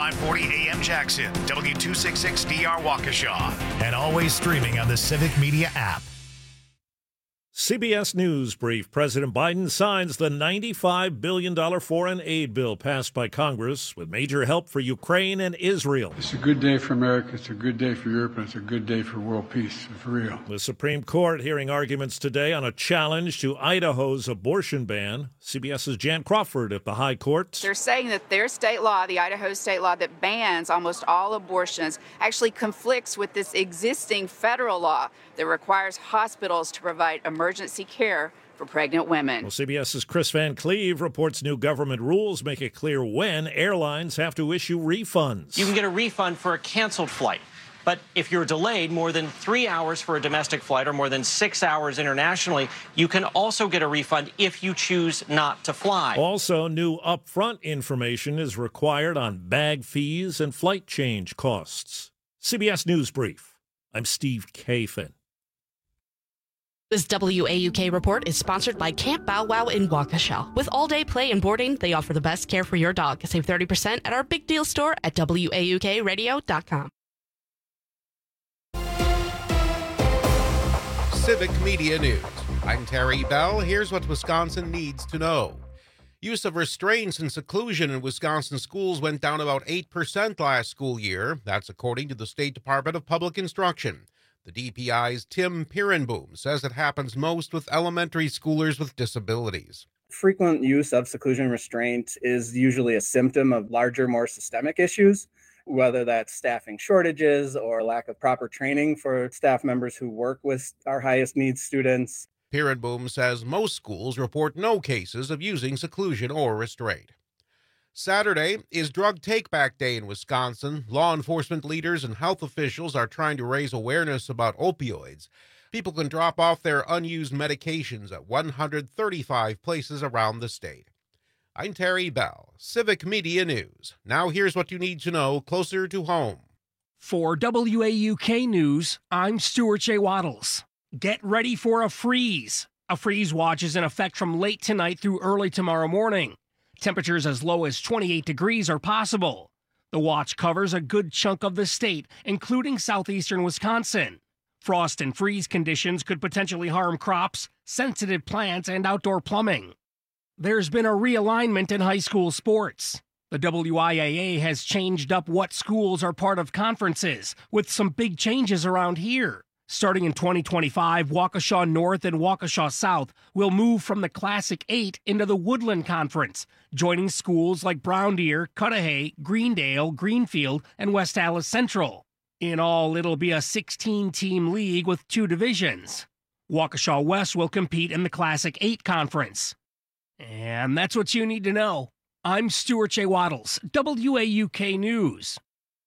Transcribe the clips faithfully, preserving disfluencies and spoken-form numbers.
five forty A M Jackson, W two sixty-six D R Waukesha, and always streaming on the Civic Media app. C B S News Brief. President Biden signs the ninety-five billion dollars foreign aid bill passed by Congress with major help for Ukraine and Israel. It's a good day for America, it's a good day for Europe, and it's a good day for world peace, for real. The Supreme Court hearing arguments today on a challenge to Idaho's abortion ban. CBS's Jan Crawford at the High Court. They're saying that their state law, the Idaho state law that bans almost all abortions, actually conflicts with this existing federal law that requires hospitals to provide emergency care for pregnant women. Well, CBS's Chris Van Cleve reports new government rules make it clear when airlines have to issue refunds. You can get a refund for a canceled flight. But if you're delayed more than three hours for a domestic flight or more than six hours internationally, you can also get a refund if you choose not to fly. Also, new upfront information is required on bag fees and flight change costs. C B S News Brief. I'm Steve Kathan. This W A U K report is sponsored by Camp Bow Wow in Waukesha. With all-day play and boarding, they offer the best care for your dog. Save thirty percent at our big deal store at W A U K radio dot com. Civic Media News. I'm Terry Bell. Here's what Wisconsin needs to know. Use of restraints and seclusion in Wisconsin schools went down about eight percent last school year. That's according to the State Department of Public Instruction. The D P I's Tim Pirenboom says it happens most with elementary schoolers with disabilities. Frequent use of seclusion restraint is usually a symptom of larger, more systemic issues, whether that's staffing shortages or lack of proper training for staff members who work with our highest needs students. Pirenboom says most schools report no cases of using seclusion or restraint. Saturday is Drug Take-Back Day in Wisconsin. Law enforcement leaders and health officials are trying to raise awareness about opioids. People can drop off their unused medications at one hundred thirty-five places around the state. I'm Terry Bell, Civic Media News. Now here's what you need to know closer to home. For W A U K News, I'm Stuart J. Waddles. Get ready for a freeze. A freeze watch is in effect from late tonight through early tomorrow morning. Temperatures as low as twenty-eight degrees are possible. The watch covers a good chunk of the state, including southeastern Wisconsin. Frost and freeze conditions could potentially harm crops, sensitive plants, and outdoor plumbing. There's been a realignment in high school sports. The W I A A has changed up what schools are part of conferences, with some big changes around here. Starting in twenty twenty-five, Waukesha North and Waukesha South will move from the Classic Eight into the Woodland Conference, joining schools like Brown Deer, Cudahy, Greendale, Greenfield, and West Allis Central. In all, it'll be a sixteen-team league with two divisions. Waukesha West will compete in the Classic Eight Conference. And that's what you need to know. I'm Stuart J. Waddles, W A U K News.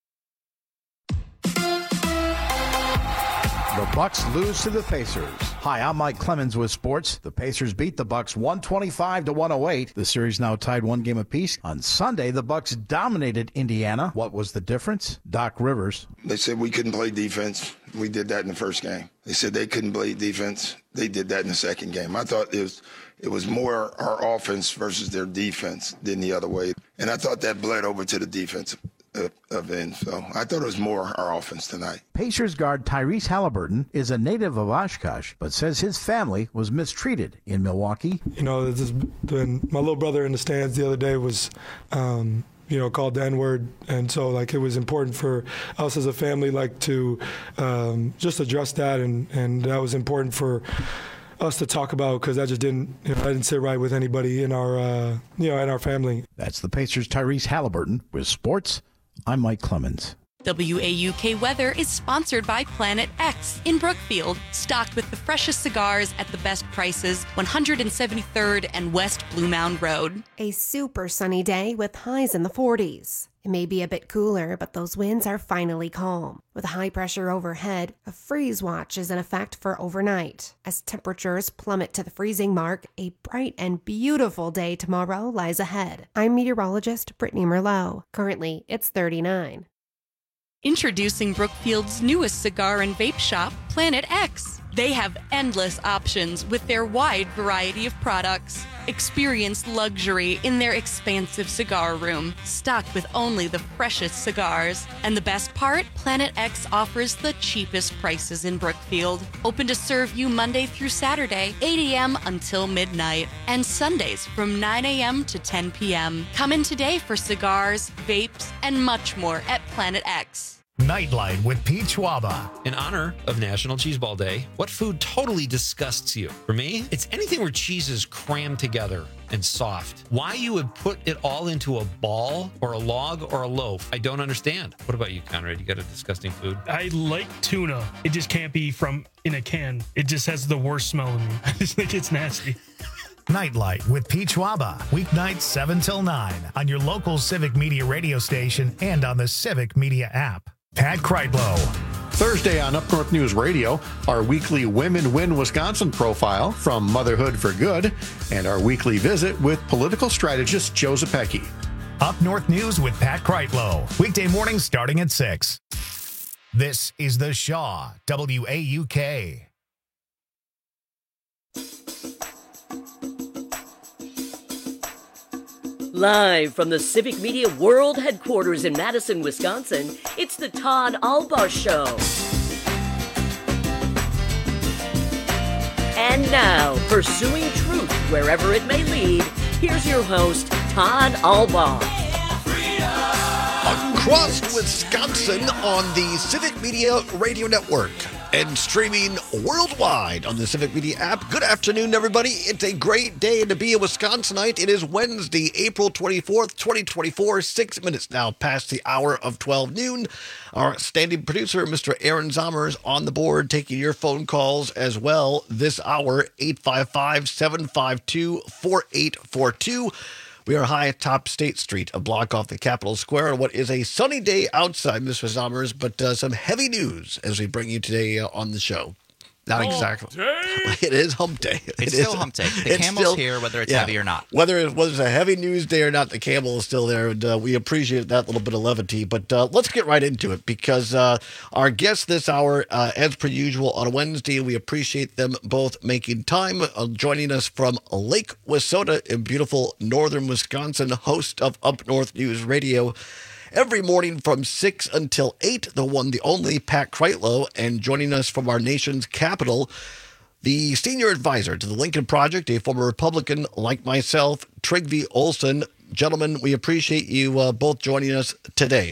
The Bucks lose to the Pacers. Hi, I'm Mike Clemens with sports. The Pacers beat the Bucks one twenty-five to one oh eight. The series now tied one game apiece. On Sunday, the Bucks dominated Indiana. What was the difference? Doc Rivers. They said we couldn't play defense. We did that in the first game. They said they couldn't play defense. They did that in the second game. I thought it was it was more our offense versus their defense than the other way. And I thought that bled over to the defensive event. So I thought it was more our offense tonight. Pacers guard Tyrese Halliburton is a native of Oshkosh, but says his family was mistreated in Milwaukee. You know, this has been, my little brother in the stands the other day was, um, you know, called the N-word, and so like it was important for us as a family, like to um, just address that, and and that was important for us to talk about because that just didn't, you know, I didn't sit right with anybody in our, uh, you know, in our family. That's the Pacers' Tyrese Halliburton with sports. I'm Mike Clemens. W A U K Weather is sponsored by Planet X in Brookfield, stocked with the freshest cigars at the best prices, one hundred seventy-third and West Blue Mound Road. A super sunny day with highs in the forties. It may be a bit cooler, but those winds are finally calm. With high pressure overhead, a freeze watch is in effect for overnight. As temperatures plummet to the freezing mark, a bright and beautiful day tomorrow lies ahead. I'm meteorologist Brittany Merlot. Currently, it's thirty-nine. Introducing Brookfield's newest cigar and vape shop, Planet X. They have endless options with their wide variety of products. Experience luxury in their expansive cigar room, stocked with only the freshest cigars. And the best part? Planet X offers the cheapest prices in Brookfield. Open to serve you Monday through Saturday, eight a.m. until midnight, and Sundays from nine a.m. to ten p.m. Come in today for cigars, vapes, and much more at Planet X. Nightlight with Pete Schwaba. In honor of National Cheeseball Day, what food totally disgusts you? For me, it's anything where cheese is crammed together and soft. Why you would put it all into a ball or a log or a loaf, I don't understand. What about you, Conrad? You got a disgusting food? I like tuna. It just can't be from in a can. It just has the worst smell in me. I just think it's nasty. Nightlight with Pete Schwaba. Weeknights seven till nine on your local Civic Media radio station and on the Civic Media app. Pat Kreitlow. Thursday on Up North News Radio, our weekly Women Win Wisconsin profile from Motherhood for Good, and our weekly visit with political strategist Joe Zepecki. Up North News with Pat Kreitlow. Weekday mornings starting at six. This is The Shaw, W A U K. Live from the Civic Media World Headquarters in Madison, Wisconsin, it's the Todd Albaugh Show. And now, pursuing truth wherever it may lead, here's your host, Todd Albaugh. Across Wisconsin on the Civic Media Radio Network and streaming worldwide on the Civic Media app. Good afternoon, everybody. It's a great day to be a Wisconsinite. It is Wednesday, April twenty-fourth, twenty twenty-four, six minutes now past the hour of twelve noon. Our standing producer, Mister Aaron Zommers, on the board, taking your phone calls as well this hour, eight five five, seven five two, four eight four two. We are high atop State Street, a block off the Capitol Square, on what is a sunny day outside, Mister Zommers, but uh, some heavy news as we bring you today uh, on the show. Not hump exactly. Day. It is hump day. It's it still is, hump day. The camel's still, here, whether it's yeah, heavy or not. Whether it was a heavy news day or not, the camel is still there, and uh, we appreciate that little bit of levity. But uh, let's get right into it, because uh, our guests this hour, uh, as per usual, on a Wednesday, we appreciate them both making time. Uh, joining us from Lake Wissota in beautiful northern Wisconsin, host of Up North News Radio, every morning from six until eight, the one, the only, Pat Kreitlow, and joining us from our nation's capital, the senior advisor to the Lincoln Project, a former Republican like myself, Trygve Olsen. Gentlemen, we appreciate you uh, both joining us today.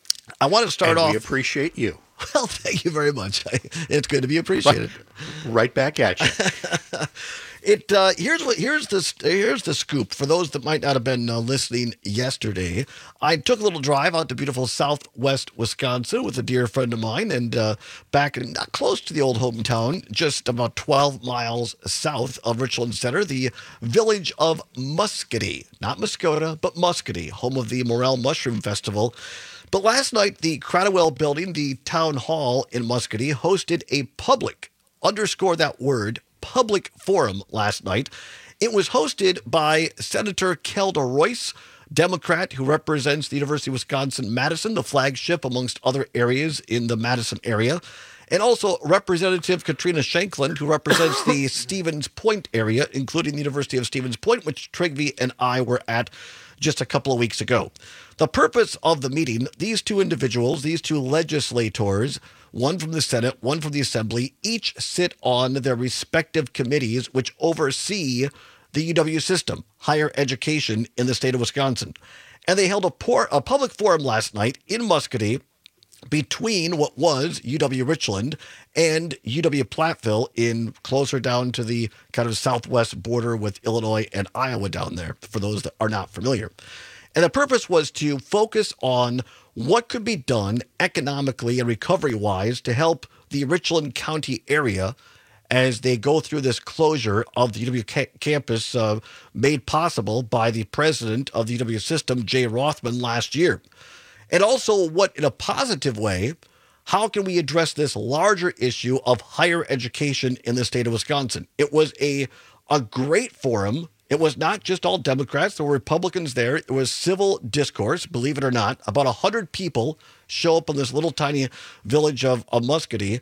I want to start and off. We appreciate you. Well, thank you very much. It's good to be appreciated. Right, right back at you. It uh, here's what here's the here's the scoop for those that might not have been uh, listening yesterday. I took a little drive out to beautiful Southwest Wisconsin with a dear friend of mine, and uh, back in, not close to the old hometown, just about twelve miles south of Richland Center, the village of Muscatee, not Muskota, but Muscatee, home of the Morel Mushroom Festival. But last night, the Cradwell Building, the town hall in Muscatee, hosted a public, underscore that word, public forum last night. It was hosted by Senator Kelda Royce, Democrat who represents the University of Wisconsin-Madison, the flagship amongst other areas in the Madison area, and also Representative Katrina Shanklin, who represents the Stevens Point area, including the University of Stevens Point, which Trygve and I were at just a couple of weeks ago. The purpose of the meeting, these two individuals, these two legislators, one from the Senate, one from the Assembly, each sit on their respective committees which oversee the U W system, higher education in the state of Wisconsin. And they held a, por- a public forum last night in Muscatee between what was U W Richland and U W Platteville, in closer down to the kind of southwest border with Illinois and Iowa down there, for those that are not familiar. And the purpose was to focus on what could be done economically and recovery-wise to help the Richland County area as they go through this closure of the U W ca- campus uh, made possible by the president of the U W system, Jay Rothman, last year. And also what, in a positive way, how can we address this larger issue of higher education in the state of Wisconsin? It was a, a great forum. It was not just all Democrats. There were Republicans there. It was civil discourse, believe it or not. About one hundred people show up in this little tiny village of, of Muscatee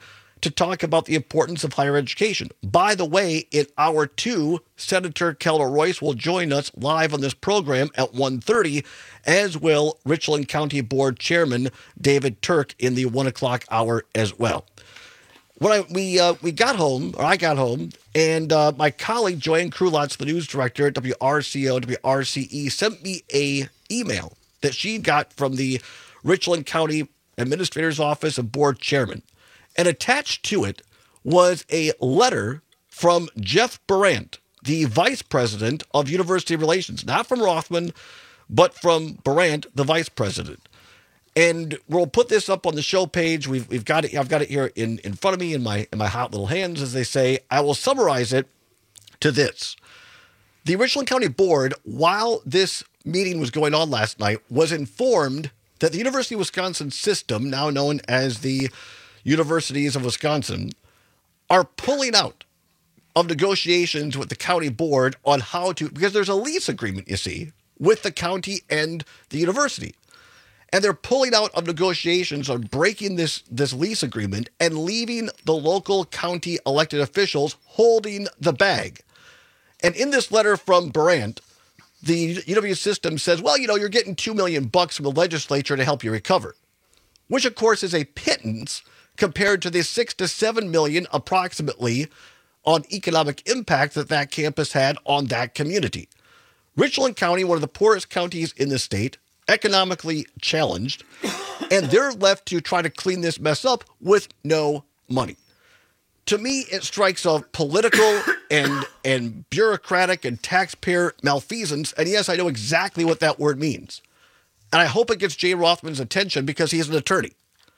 to talk about the importance of higher education. By the way, in hour two, Senator Keller Royce will join us live on this program at one thirty, as will Richland County Board Chairman David Turk in the one o'clock hour as well. When I, we uh, we got home, or I got home, and uh, my colleague Joanne Krulotz, the news director at W R C O, W R C E, sent me a email that she got from the Richland County Administrator's Office of Board Chairman. And attached to it was a letter from Jeff Brandt, the Vice President of University Relations, not from Rothman, but from Brandt, the Vice President. And we'll put this up on the show page. We've we've got it. I've got it here in, in front of me in my in my hot little hands, as they say. I will summarize it to this: the Richland County Board, while this meeting was going on last night, was informed that the University of Wisconsin system, now known as the Universities of Wisconsin, are pulling out of negotiations with the county board on how to, because there's a lease agreement, you see, with the county and the university. And they're pulling out of negotiations on breaking this, this lease agreement and leaving the local county elected officials holding the bag. And in this letter from Brandt, the U W system says, well, you know, you're getting two million bucks from the legislature to help you recover, which of course is a pittance compared to the six to seven million approximately on economic impact that that campus had on that community. Richland County, one of the poorest counties in the state, economically challenged, and they're left to try to clean this mess up with no money. To me, it strikes a political and and bureaucratic and taxpayer malfeasance. And yes, I know exactly what that word means. And I hope it gets Jay Rothman's attention because he's an attorney.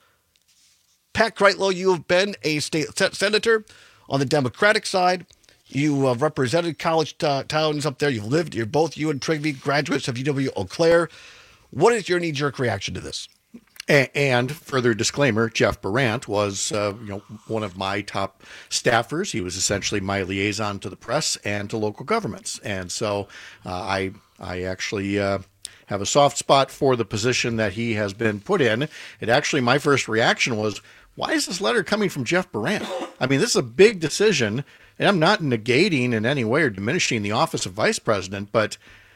Pat Kreitlow, you have been a state senator on the Democratic side. You have represented college t- towns up there. You've lived, you're both you and Trigby graduates of U W Eau Claire. What is your knee-jerk reaction to this? And further disclaimer, Jeff Brandt was uh, you know, one of my top staffers. He was essentially my liaison to the press and to local governments. And so uh, I I actually uh, have a soft spot for the position that he has been put in. It actually, my first reaction was, why is this letter coming from Jeff Brandt? I mean, this is a big decision, and I'm not negating in any way or diminishing the office of vice president, but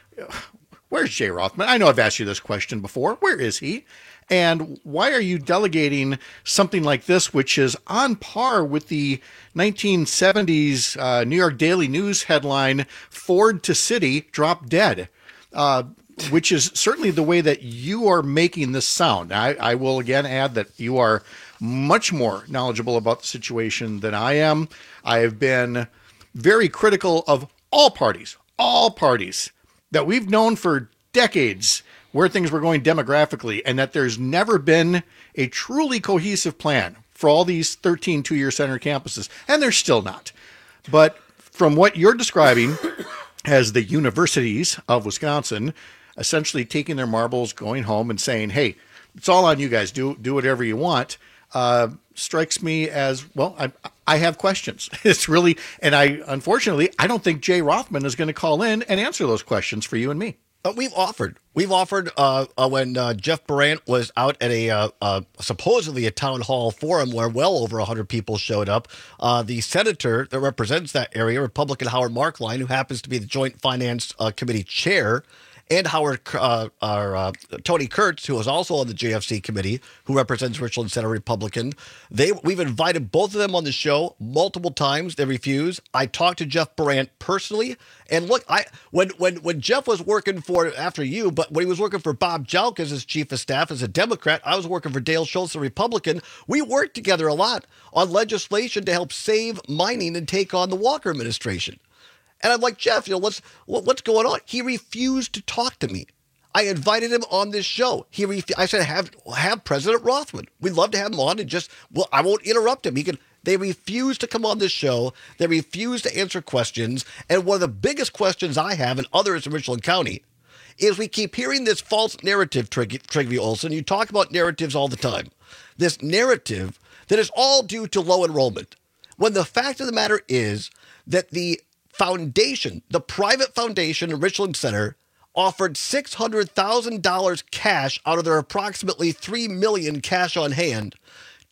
where's Jay Rothman? I know I've asked you this question before. Where is he? And why are you delegating something like this, which is on par with the nineteen seventies uh, New York Daily News headline, Ford to City, Drop Dead, uh, which is certainly the way that you are making this sound. I, I will again add that you are much more knowledgeable about the situation than I am. I have been very critical of all parties, all parties that we've known for decades where things were going demographically, and that there's never been a truly cohesive plan for all these thirteen two-year center campuses, and there's still not. But from what you're describing as the universities of Wisconsin essentially taking their marbles, going home and saying, hey, it's all on you guys, do do whatever you want, uh, strikes me as, well, I, I have questions. It's really, and I, unfortunately, I don't think Jay Rothman is going to call in and answer those questions for you and me. But we've offered. We've offered uh, uh, when uh, Jeff Brandt was out at a uh, uh, supposedly a town hall forum where well over one hundred people showed up. Uh, the senator that represents that area, Republican Howard Markline, who happens to be the Joint Finance uh, Committee chair, and Howard, uh, our, uh, Tony Kurtz, who is also on the J F C committee, who represents Richland Center Republican. They, we've invited both of them on the show multiple times. They refuse. I talked to Jeff Brandt personally, and look, I when when when Jeff was working for after you, but when he was working for Bob Jalk as his chief of staff as a Democrat, I was working for Dale Schultz, a Republican. We worked together a lot on legislation to help save mining and take on the Walker administration. And I'm like, Jeff, you know, what's what's going on? He refused to talk to me. I invited him on this show. He, ref- I said, have have President Rothman. We'd love to have him on, and just, well, I won't interrupt him. He can. They refuse to come on this show. They refuse to answer questions. And one of the biggest questions I have, and others in Richland County, is we keep hearing this false narrative, Trig- Trigby Olson. You talk about narratives all the time. This narrative that is all due to low enrollment, when the fact of the matter is that the foundation, the private foundation in Richland Center, offered six hundred thousand dollars cash out of their approximately three million dollars cash on hand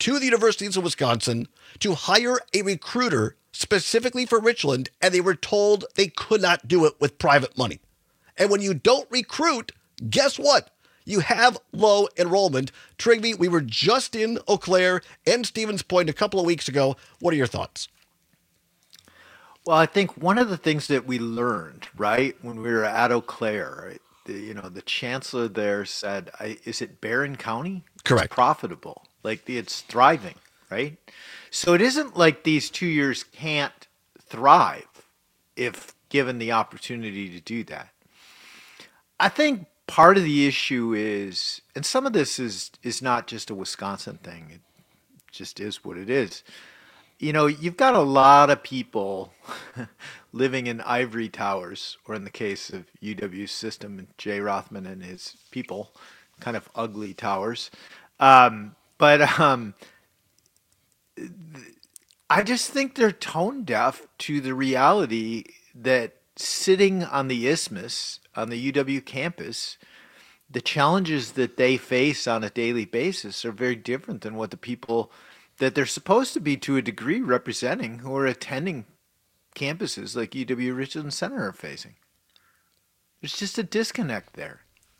to the universities of Wisconsin to hire a recruiter specifically for Richland, and they were told they could not do it with private money. And when you don't recruit, guess what? You have low enrollment. Trigby, we were just in Eau Claire and Stevens Point a couple of weeks ago. What are your thoughts? Well, I think one of the things that we learned, right, when we were at Eau Claire, right, the, you know, the chancellor there said, I, is it Barron County? Correct. It's profitable. Like, it's thriving, right? So it isn't like these two years can't thrive if given the opportunity to do that. I think part of the issue is, and some of this is is not just a Wisconsin thing, it just is what it is. You know, you've got a lot of people living in ivory towers, or in the case of U W's system, and Jay Rothman and his people, kind of ugly towers. Um, but um, I just think they're tone deaf to the reality that sitting on the isthmus, on the U W campus, the challenges that they face on a daily basis are very different than what the people that they're supposed to be, to a degree, representing, who are attending campuses like U W Richland Center are facing. There's just a disconnect there.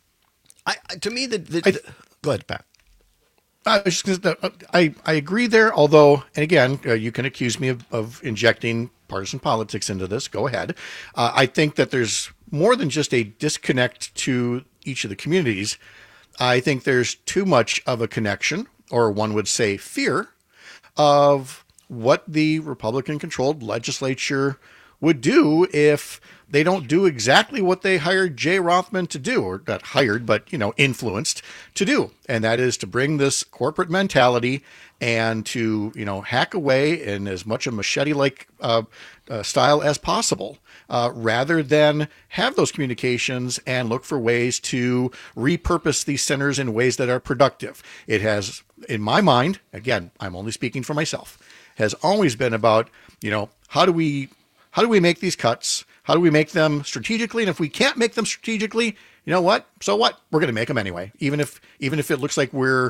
I, to me, the, the, the go ahead, Pat. I, was just gonna, I I agree there. Although, and again, uh, you can accuse me of, of injecting partisan politics into this. Go ahead. Uh, I think that there's more than just a disconnect to each of the communities. I think there's too much of a connection, or one would say fear, of what the Republican-controlled legislature would do if they don't do exactly what they hired Jay Rothman to do, or not hired, but, you know, influenced to do. And that is to bring this corporate mentality and to, you know, hack away in as much a machete-like uh, uh, style as possible, uh, rather than have those communications and look for ways to repurpose these centers in ways that are productive. It has, in my mind, again, I'm only speaking for myself, has always been about, you know, how do we, how do we make these cuts? How do we make them strategically? And if we can't make them strategically, you know what? So what? We're going to make them anyway, even if even if it looks like we're,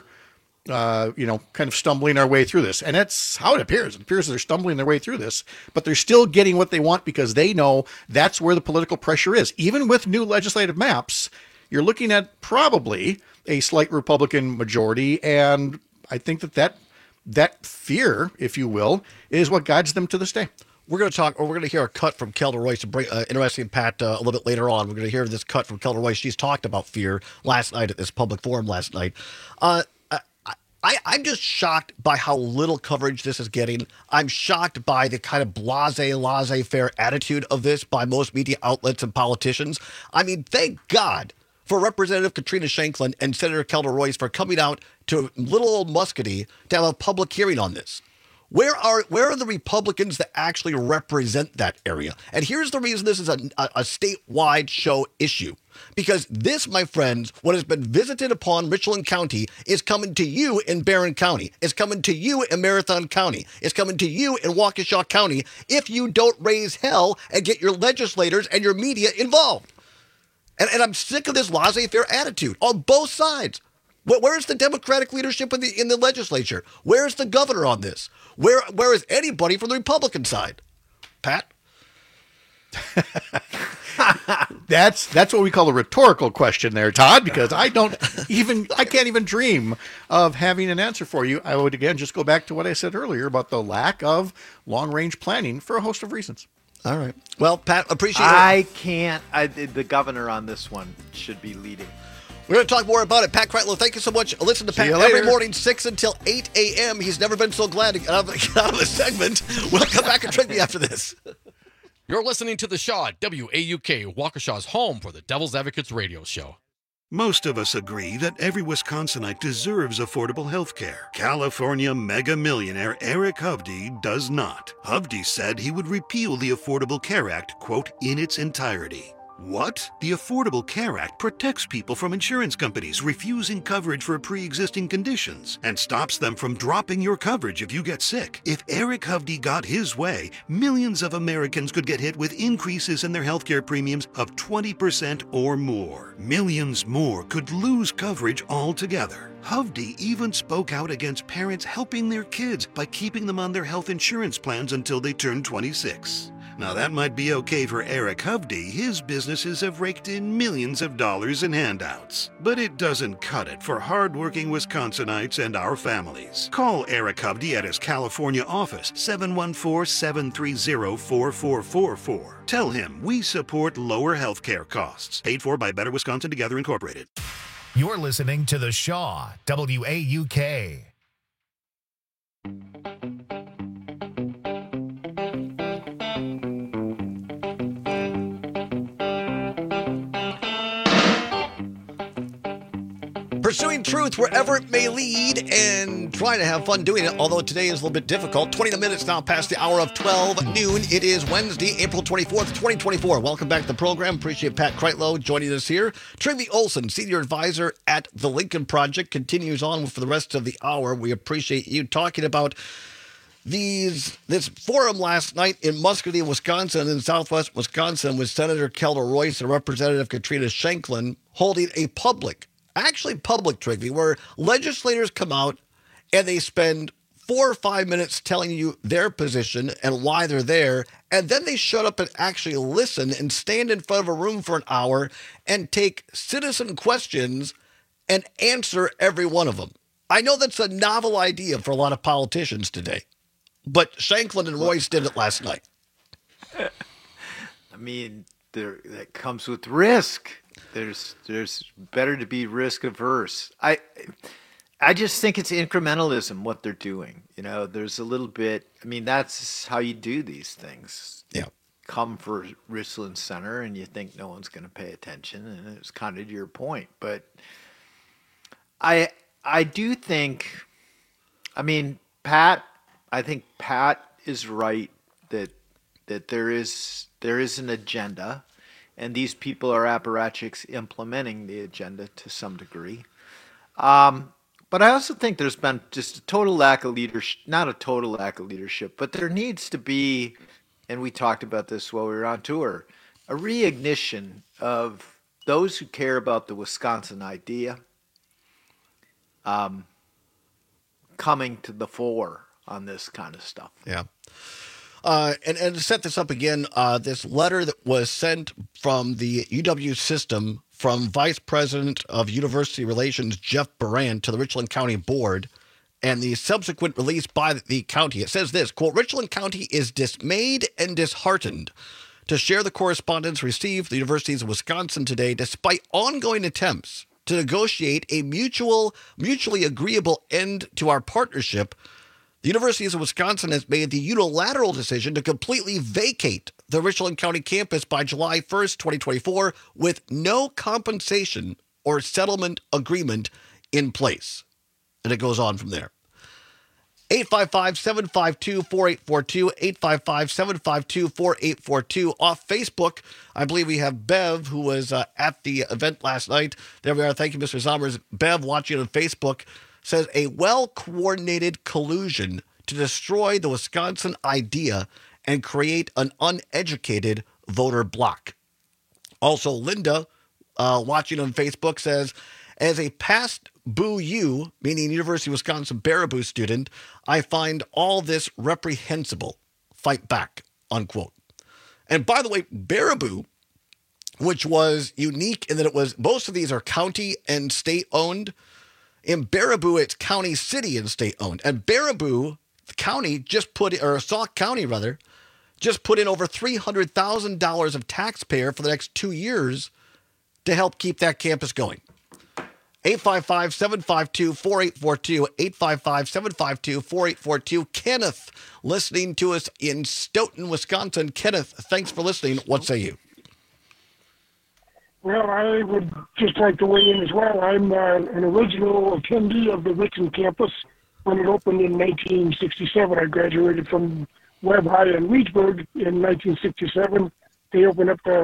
uh, you know, kind of stumbling our way through this. And that's how it appears. It appears they're stumbling their way through this, but they're still getting what they want because they know that's where the political pressure is. Even with new legislative maps, you're looking at probably a slight Republican majority, and I think that that, that fear, if you will, is what guides them to this day. We're going to talk, or we're going to hear a cut from Kelda Royce. To bring, uh, interesting, Pat, uh, a little bit later on. We're going to hear this cut from Kelda Royce. She's talked about fear last night at this public forum last night. Uh, I, I'm just shocked by how little coverage this is getting. I'm shocked by the kind of blasé, laissez-faire attitude of this by most media outlets and politicians. I mean, thank God for Representative Katrina Shanklin and Senator Kelda Royce for coming out to little old Muscatee to have a public hearing on this. Where are where are the Republicans that actually represent that area? And here's the reason this is a, a, a statewide show issue. Because this, my friends, what has been visited upon Richland County is coming to you in Barron County. It's coming to you in Marathon County. It's coming to you in Waukesha County if you don't raise hell and get your legislators and your media involved. And, and I'm sick of this laissez-faire attitude on both sides. Where's the Democratic leadership in the in the legislature? Where's the governor on this? Where where is anybody from the Republican side? Pat? that's that's what we call a rhetorical question there, Todd, because I don't even I can't even dream of having an answer for you. I would again just go back to what I said earlier about the lack of long-range planning for a host of reasons. All right. Well, Pat, appreciate it. I can't I, the governor on this one should be leading. We're going to talk more about it. Pat Kreitlow, thank you so much. Listen to Pat every morning, six until eight a.m. He's never been so glad to get out of, get out of the segment. We'll come back and trade me after this. You're listening to The Shaw at W A U K, Waukesha's home for the Devil's Advocates radio show. Most of us agree that every Wisconsinite deserves affordable health care. California mega millionaire Eric Hovde does not. Hovde said he would repeal the Affordable Care Act, quote, in its entirety. What? The Affordable Care Act protects people from insurance companies refusing coverage for pre-existing conditions and stops them from dropping your coverage if you get sick. If Eric Hovde got his way, millions of Americans could get hit with increases in their healthcare premiums of twenty percent or more. Millions more could lose coverage altogether. Hovde even spoke out against parents helping their kids by keeping them on their health insurance plans until they turn twenty-six. Now that might be okay for Eric Hovde. His businesses have raked in millions of dollars in handouts. But it doesn't cut it for hardworking Wisconsinites and our families. Call Eric Hovde at his California office, seven one four, seven three zero, four four four four. Tell him we support lower health care costs. Paid for by Better Wisconsin Together Incorporated. You're listening to The Shaw, W A U K. Pursuing truth wherever it may lead and trying to have fun doing it, although today is a little bit difficult. twenty minutes now past the hour of twelve noon. It is Wednesday, April twenty-fourth, twenty twenty-four. Welcome back to the program. Appreciate Pat Kreitlow joining us here. Trivy Olson, Senior Advisor at the Lincoln Project, continues on for the rest of the hour. We appreciate you talking about these this forum last night in Muscatine, Wisconsin, in southwest Wisconsin, with Senator Kelda Royce and Representative Katrina Shanklin holding a public Actually, public trivia, where legislators come out and they spend four or five minutes telling you their position and why they're there, and then they shut up and actually listen and stand in front of a room for an hour and take citizen questions and answer every one of them. I know that's a novel idea for a lot of politicians today, but Shanklin and Royce did it last night. I mean, there that comes with risk. There's there's better to be risk averse. I I just think it's incrementalism what they're doing. You know, there's a little bit. I mean, that's how you do these things. Yeah. Come for Richland Center, and you think no one's going to pay attention, and it's kind of your point. But I I do think. I mean, Pat. I think Pat is right that that there is there is an agenda. And these people are apparatchiks implementing the agenda to some degree. Um, but I also think there's been just a total lack of leadership, not a total lack of leadership, but there needs to be, and we talked about this while we were on tour, a reignition of those who care about the Wisconsin idea um, coming to the fore on this kind of stuff. Yeah. Uh, and, and to set this up again, uh, this letter that was sent from the U W system from Vice President of University Relations Jeff Barant to the Richland County Board and the subsequent release by the county, it says this, quote, Richland County is dismayed and disheartened to share the correspondence received from the universities of Wisconsin today, despite ongoing attempts to negotiate a mutual, mutually agreeable end to our partnership. The Universities of Wisconsin has made the unilateral decision to completely vacate the Richland County campus by July first, twenty twenty-four, with no compensation or settlement agreement in place. And it goes on from there. eight five five, seven five two, four eight four two, eight five five, seven five two, four eight four two. Off Facebook, I believe we have Bev, who was uh, at the event last night. There we are. Thank you, Mister Sommers. Bev, watching on Facebook, says a well-coordinated collusion to destroy the Wisconsin idea and create an uneducated voter bloc. Also, Linda, uh, watching on Facebook, says, as a past Boo U, meaning University of Wisconsin Baraboo student, I find all this reprehensible. Fight back, unquote. And by the way, Baraboo, which was unique in that it was, most of these are county and state owned. In Baraboo, it's county, city, and state owned. And Baraboo County just put, or Sauk County rather, just put in over three hundred thousand dollars of taxpayer for the next two years to help keep that campus going. eight five five, seven five two, four eight four two, eight five five, seven five two, four eight four two. Kenneth, listening to us in Stoughton, Wisconsin. Kenneth, thanks for listening. What say you? Well, I would just like to weigh in as well. I'm uh, an original attendee of the Richland campus when it opened in nineteen sixty-seven. I graduated from Webb High in Leechburg in nineteen sixty-seven. They opened up the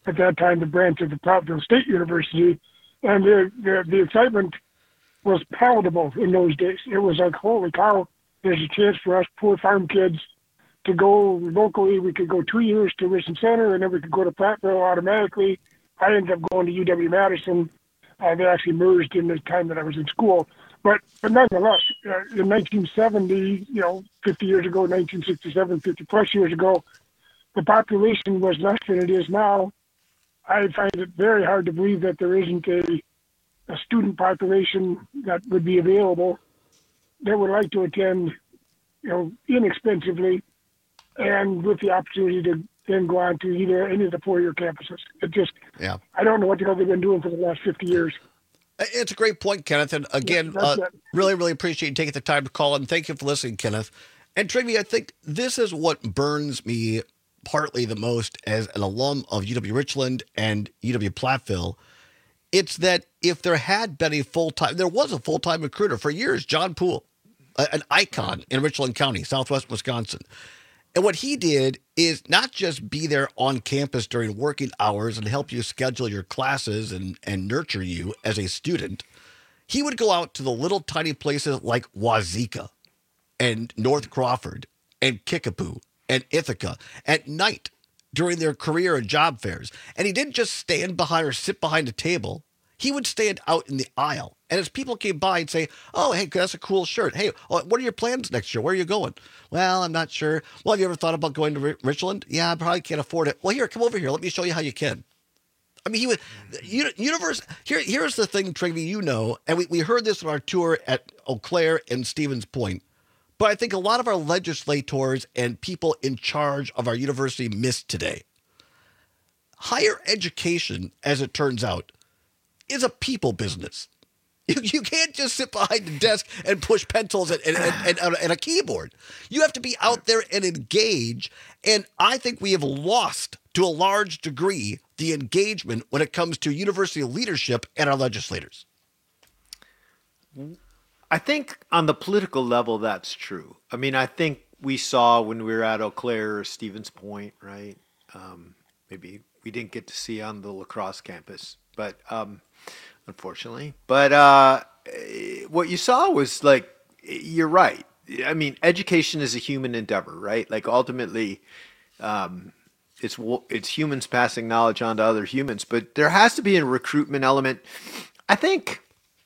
at that time the branch of the Prattville State University, and the, the, the excitement was palatable in those days. It was like, holy cow, there's a chance for us poor farm kids to go locally. We could go two years to Richland Center, and then we could go to Prattville automatically. I ended up going to U W-Madison. Uh, they actually merged in the time that I was in school. But, but nonetheless, uh, in nineteen seventy, you know, fifty years ago, nineteen sixty-seven, fifty plus years ago, the population was less than it is now. I find it very hard to believe that there isn't a, a student population that would be available that would like to attend, you know, inexpensively and with the opportunity to then go on to either any of the four-year campuses. It just, yeah. I don't know what the hell they've been doing for the last fifty years. It's a great point, Kenneth. And again, Yeah, uh, that's it. really, really appreciate you taking the time to call, and thank you for listening, Kenneth. And Trigby, I think this is what burns me partly the most as an alum of U W-Richland and U W-Platteville. It's that if there had been a full-time, there was a full-time recruiter for years, John Poole, a- an icon in Richland County, southwest Wisconsin. And what he did is not just be there on campus during working hours and help you schedule your classes and, and nurture you as a student. He would go out to the little tiny places like Wazeeka and North Crawford and Kickapoo and Ithaca at night during their career and job fairs. And he didn't just stand behind or sit behind a table. He would stand out in the aisle. And as people came by and say, oh, hey, that's a cool shirt. Hey, what are your plans next year? Where are you going? Well, I'm not sure. Well, have you ever thought about going to R- Richland? Yeah, I probably can't afford it. Well, here, come over here. Let me show you how you can. I mean, he would, universe, here, here's the thing, Trigby, you know, and we, we heard this on our tour at Eau Claire and Stevens Point, but I think a lot of our legislators and people in charge of our university missed today. Higher education, as it turns out, is a people business. You, you can't just sit behind a desk and push pencils and, and, and, and, and a keyboard. You have to be out there and engage. And I think we have lost, to a large degree, the engagement when it comes to university leadership and our legislators. I think on the political level, that's true. I mean, I think we saw when we were at Eau Claire or Stevens Point, right? Um, maybe we didn't get to see on the La Crosse campus, but um, unfortunately. But uh, what you saw was like, you're right. I mean, education is a human endeavor, right? Like ultimately, um, it's it's humans passing knowledge on to other humans, but there has to be a recruitment element. I think.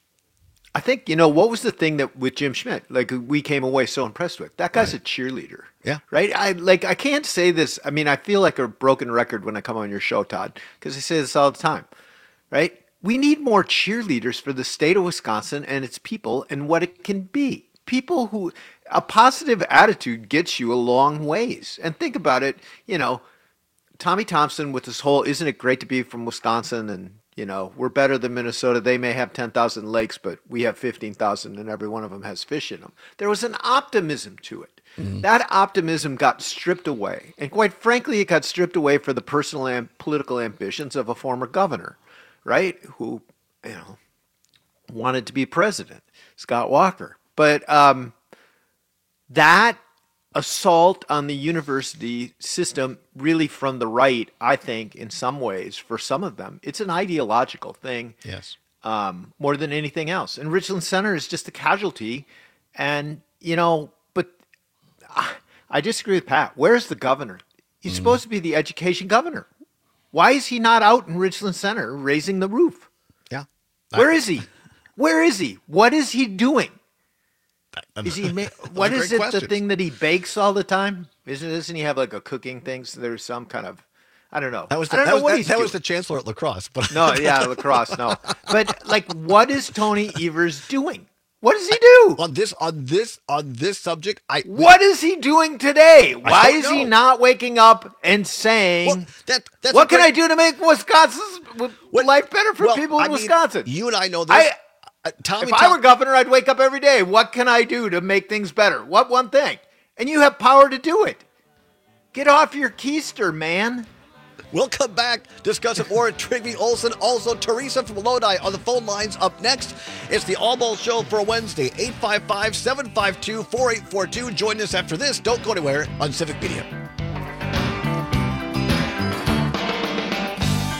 I think, you know, what was the thing that with Jim Schmidt, like we came away so impressed with? That guy's right. a cheerleader. Yeah. Right. I like, I can't say this. I mean, I feel like a broken record when I come on your show, Todd, because I say this all the time, right? We need more cheerleaders for the state of Wisconsin and its people and what it can be. People who, a positive attitude gets you a long ways. And think about it, you know, Tommy Thompson with this whole, isn't it great to be from Wisconsin, and you know, we're better than Minnesota. They may have ten thousand lakes, but we have fifteen thousand, and every one of them has fish in them. There was an optimism to it. Mm-hmm. That optimism got stripped away. And quite frankly, it got stripped away for the personal and political ambitions of a former governor, right? Who, you know, wanted to be president, Scott Walker. But um, that assault on the university system really from the right, I think, in some ways, for some of them, it's an ideological thing. Yes. Um, more than anything else. And Richland Center is just a casualty. And, you know, but I, I disagree with Pat. Where's the governor? He's mm. supposed to be the education governor. Why is he not out in Richland Center raising the roof? Yeah. Where is he? Where is he? What is he doing? Is he? Ma- what is it? Question. The thing that he bakes all the time? Isn't doesn't he have like a cooking thing? So there's some kind of, I don't know. That was the, I don't that know was, what that, he's that doing. was the chancellor at La Crosse. But no, yeah, La Crosse, no. But like, what is Tony Evers doing? What does he do on this on this on this subject? I what is he doing today? Why is know. he not waking up and saying, well, that, that's "What can great... I do to make Wisconsin's what, life better for well, people in I Wisconsin?" Mean, you and I know this. I, Uh, Tommy, if I were governor, I'd wake up every day. What can I do to make things better? What one thing? And you have power to do it. Get off your keister, man. We'll come back, discuss it more at Trigby Olson. Also, Teresa from Lodi on the phone lines up next. It's the All Ball Show for a Wednesday, eight five five, seven five two, four eight four two. Join us after this. Don't go anywhere on Civic Media.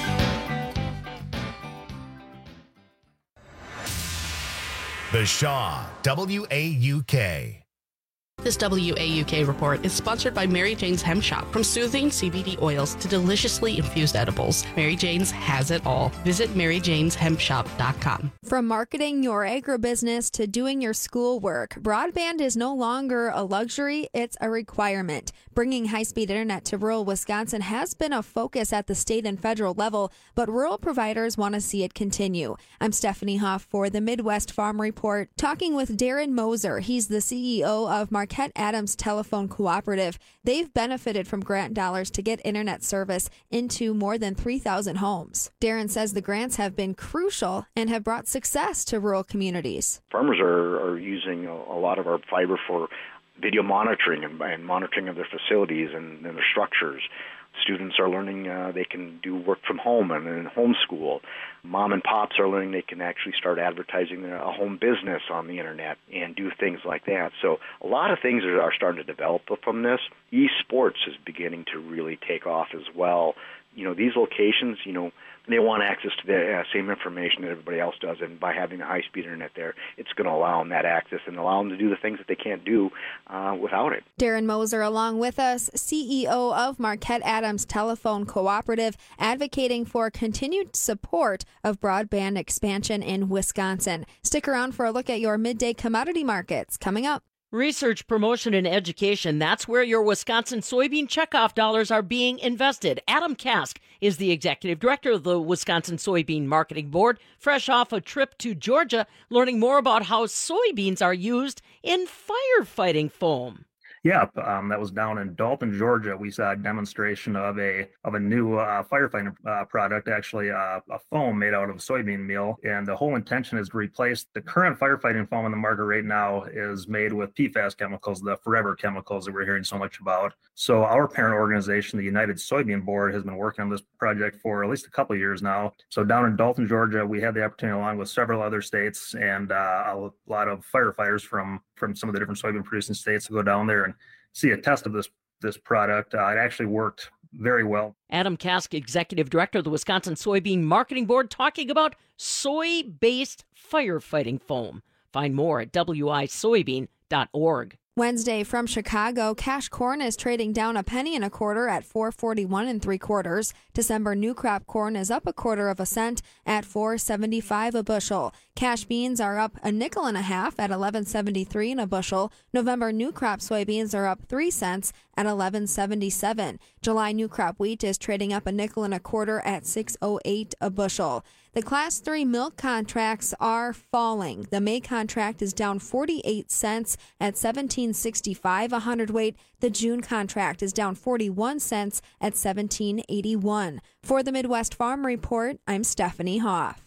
The Shaw, W A U K. This W A U K report is sponsored by Mary Jane's Hemp Shop. From soothing C B D oils to deliciously infused edibles, Mary Jane's has it all. Visit mary janes hemp shop dot com. From marketing your agribusiness to doing your schoolwork, broadband is no longer a luxury, it's a requirement. Bringing high-speed internet to rural Wisconsin has been a focus at the state and federal level, but rural providers want to see it continue. I'm Stephanie Hoff for the Midwest Farm Report, talking with Darren Moser. He's the C E O of Marquette Adams Telephone Cooperative. They've benefited from grant dollars to get internet service into more than three thousand homes. Darren says the grants have been crucial and have brought success to rural communities. Farmers are, are using a, a lot of our fiber for video monitoring and, and monitoring of their facilities and, and their structures. Students are learning uh, they can do work from home and in homeschool. Mom and pops are learning they can actually start advertising a home business on the internet and do things like that. So a lot of things are, are starting to develop from this. Esports is beginning to really take off as well. You know, these locations, you know, they want access to the uh, same information that everybody else does, and by having the high-speed internet there, it's going to allow them that access and allow them to do the things that they can't do uh, without it. Darren Moser along with us, C E O of Marquette Adams Telephone Cooperative, advocating for continued support of broadband expansion in Wisconsin. Stick around for a look at your midday commodity markets coming up. Research, promotion, and education. That's where your Wisconsin soybean checkoff dollars are being invested. Adam Kask is the executive director of the Wisconsin Soybean Marketing Board, fresh off a trip to Georgia, learning more about how soybeans are used in firefighting foam. Yeah, um, that was down in Dalton, Georgia. We saw a demonstration of a of a new uh, firefighting uh, product, actually uh, a foam made out of soybean meal. And the whole intention is to replace the current firefighting foam on the market right now is made with P FAS chemicals, the forever chemicals that we're hearing so much about. So our parent organization, the United Soybean Board, has been working on this project for at least a couple of years now. So down in Dalton, Georgia, we had the opportunity, along with several other states and uh, a lot of firefighters from from some of the different soybean producing states, to go down there and see a test of this this product. Uh, it actually worked very well. Adam Kask, executive director of the Wisconsin Soybean Marketing Board, talking about soy-based firefighting foam. Find more at w i soybean dot org. Wednesday from Chicago, cash corn is trading down a penny and a quarter at four forty-one and three quarters. December new crop corn is up a quarter of a cent at four seventy-five a bushel. Cash beans are up a nickel and a half at eleven seventy-three in a bushel. November new crop soybeans are up three cents at eleven seventy-seven. July new crop wheat is trading up a nickel and a quarter at six oh eight a bushel. The Class three milk contracts are falling. The May contract is down forty-eight cents at seventeen sixty-five a hundredweight. The June contract is down forty-one cents at seventeen eighty-one. For the Midwest Farm Report, I'm Stephanie Hoff.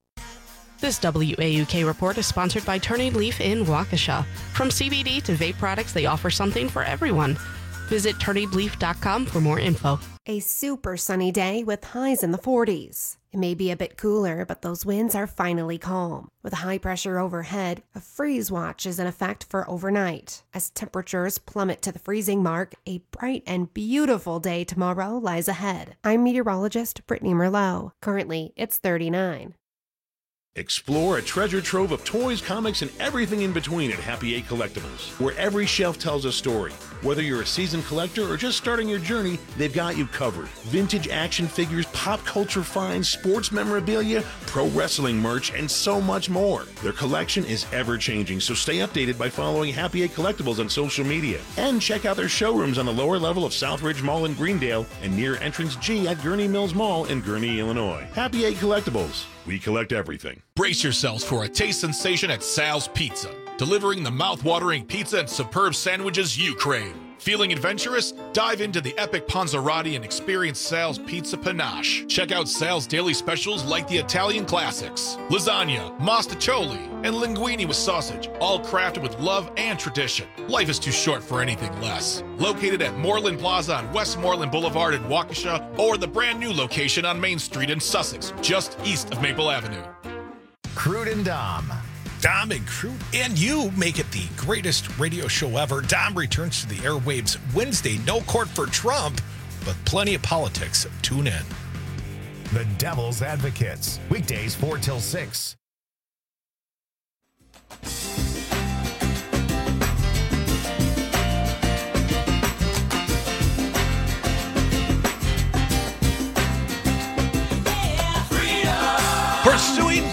This W A U K report is sponsored by Turning Leaf in Waukesha. From C B D to vape products, they offer something for everyone. Visit turning leaf dot com for more info. A super sunny day with highs in the forties. It may be a bit cooler, but those winds are finally calm. With high pressure overhead, a freeze watch is in effect for overnight. As temperatures plummet to the freezing mark, a bright and beautiful day tomorrow lies ahead. I'm meteorologist Brittany Merlot. Currently, it's thirty-nine. Explore a treasure trove of toys, comics, and everything in between at Happy Eight Collectibles, where every shelf tells a story. Whether you're a seasoned collector or just starting your journey, they've got you covered. Vintage action figures, pop culture finds, sports memorabilia, pro wrestling merch, and so much more. Their collection is ever-changing, so stay updated by following Happy Eight Collectibles on social media. And check out their showrooms on the lower level of Southridge Mall in Greendale and near Entrance G at Gurney Mills Mall in Gurney, Illinois. Happy Eight Collectibles. We collect everything. Brace yourselves for a taste sensation at Sal's Pizza, delivering the mouth-watering pizza and superb sandwiches you crave. Feeling adventurous? Dive into the epic Panzerotti and experience Sal's Pizza Panache. Check out Sal's daily specials like the Italian classics, lasagna, mostaccioli, and linguine with sausage, all crafted with love and tradition. Life is too short for anything less. Located at Moreland Plaza on Westmoreland Boulevard in Waukesha, or the brand new location on Main Street in Sussex, just east of Maple Avenue. Crude and Dom. Dom and Crude and you make it the greatest radio show ever. Dom returns to the airwaves Wednesday. No court for Trump, but plenty of politics. Tune in. The Devil's Advocates. Weekdays four till six.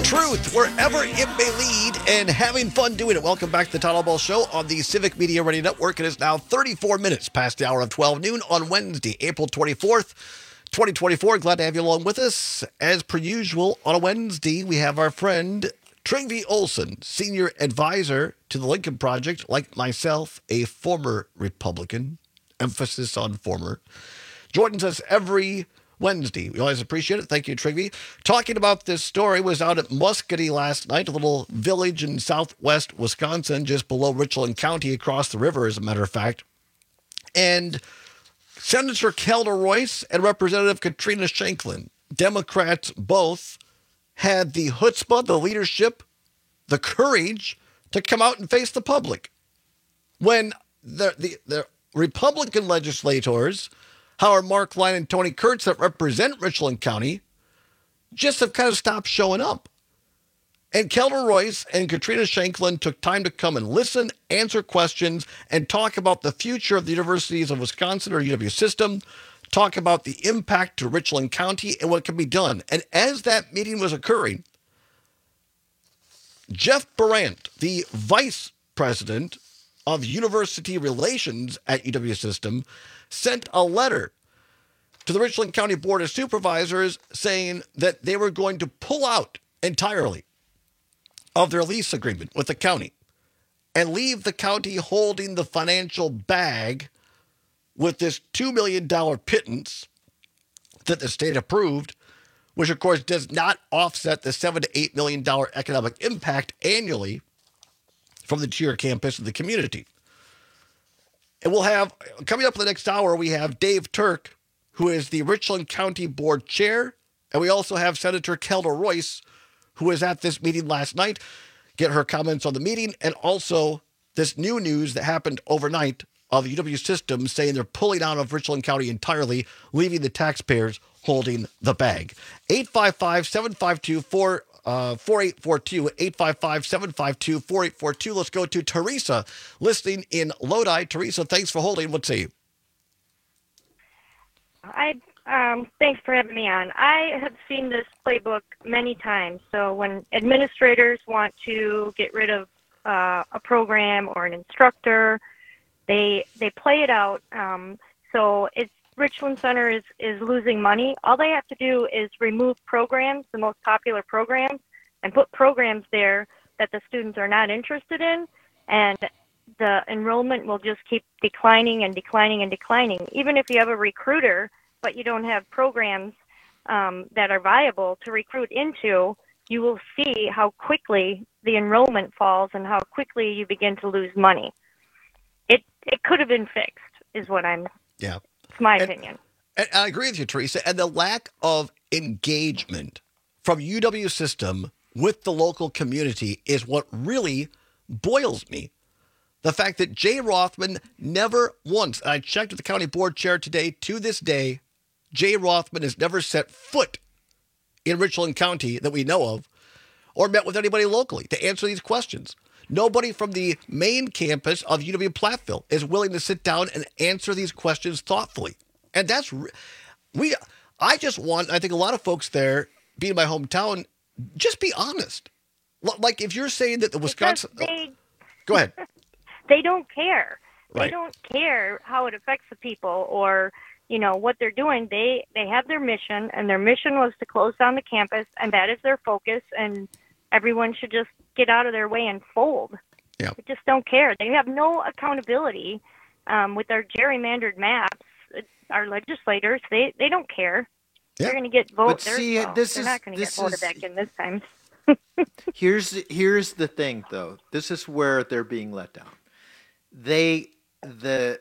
Truth, wherever it may lead, and having fun doing it. Welcome back to the Todd Ball Show on the Civic Media Radio Network. It is now thirty-four minutes past the hour of twelve noon on Wednesday, April twenty-fourth, twenty twenty-four. Glad to have you along with us. As per usual, on a Wednesday, we have our friend Trygve Olsen, senior advisor to the Lincoln Project, like myself, a former Republican, emphasis on former, joins us every Wednesday. We always appreciate it. Thank you, Trygve. Talking about this story, was out at Muscatine last night, a little village in southwest Wisconsin, just below Richland County, across the river, as a matter of fact. And Senator Kelda Royce and Representative Katrina Shanklin, Democrats both, had the chutzpah, the leadership, the courage to come out and face the public. When the the, the Republican legislators, Howard Markline and Tony Kurtz, that represent Richland County, just have kind of stopped showing up. And Kelda Royce and Katrina Shanklin took time to come and listen, answer questions, and talk about the future of the universities of Wisconsin, or U W system, talk about the impact to Richland County and what can be done. And as that meeting was occurring, Jeff Brandt, the vice president of university relations at U W system, sent a letter to the Richland County Board of Supervisors saying that they were going to pull out entirely of their lease agreement with the county and leave the county holding the financial bag with this two million dollars pittance that the state approved, which of course does not offset the seven to eight million dollars economic impact annually from the Cheer campus and the community. And we'll have, coming up in the next hour, we have Dave Turk, who is the Richland County Board Chair, and we also have Senator Kelda Royce, who was at this meeting last night, get her comments on the meeting, and also this new news that happened overnight of the U W system saying they're pulling out of Richland County entirely, leaving the taxpayers holding the bag. eight five five, seven five two, four eight four two, eight five five, seven five two, four eight four two. Let's go to Teresa, listening in Lodi. Teresa, thanks for holding. What's say? I um, thanks for having me on. I have seen this playbook many times. So when administrators want to get rid of uh, a program or an instructor, they they play it out. Um, so it's Richland Center is, is losing money. All they have to do is remove programs, the most popular programs, and put programs there that the students are not interested in, and the enrollment will just keep declining and declining and declining. Even if you have a recruiter, but you don't have programs um, that are viable to recruit into, you will see how quickly the enrollment falls and how quickly you begin to lose money. It it could have been fixed, is what I'm Yeah. It's my and, opinion. And I agree with you, Teresa. And the lack of engagement from U W system with the local community is what really boils me. The fact that Jay Rothman never once, I checked with the county board chair today, to this day, Jay Rothman has never set foot in Richland County that we know of, or met with anybody locally to answer these questions. Nobody from the main campus of U W Platteville is willing to sit down and answer these questions thoughtfully. And that's, we, I just want, I think a lot of folks there, being my hometown, just be honest. Like if you're saying that the Wisconsin, they, go ahead. They don't care. Right. They don't care how it affects the people or, you know, what they're doing. They, they have their mission, and their mission was to close down the campus, and that is their focus, and everyone should just get out of their way and fold. Yeah. They just don't care. They have no accountability um, with our gerrymandered maps. Our legislators, they, they don't care. Yeah. They're going to get voted. But They're, see, well, this they're is- not going to get this voted is- back in this time. here's here's the thing, though. This is where they're being let down. They the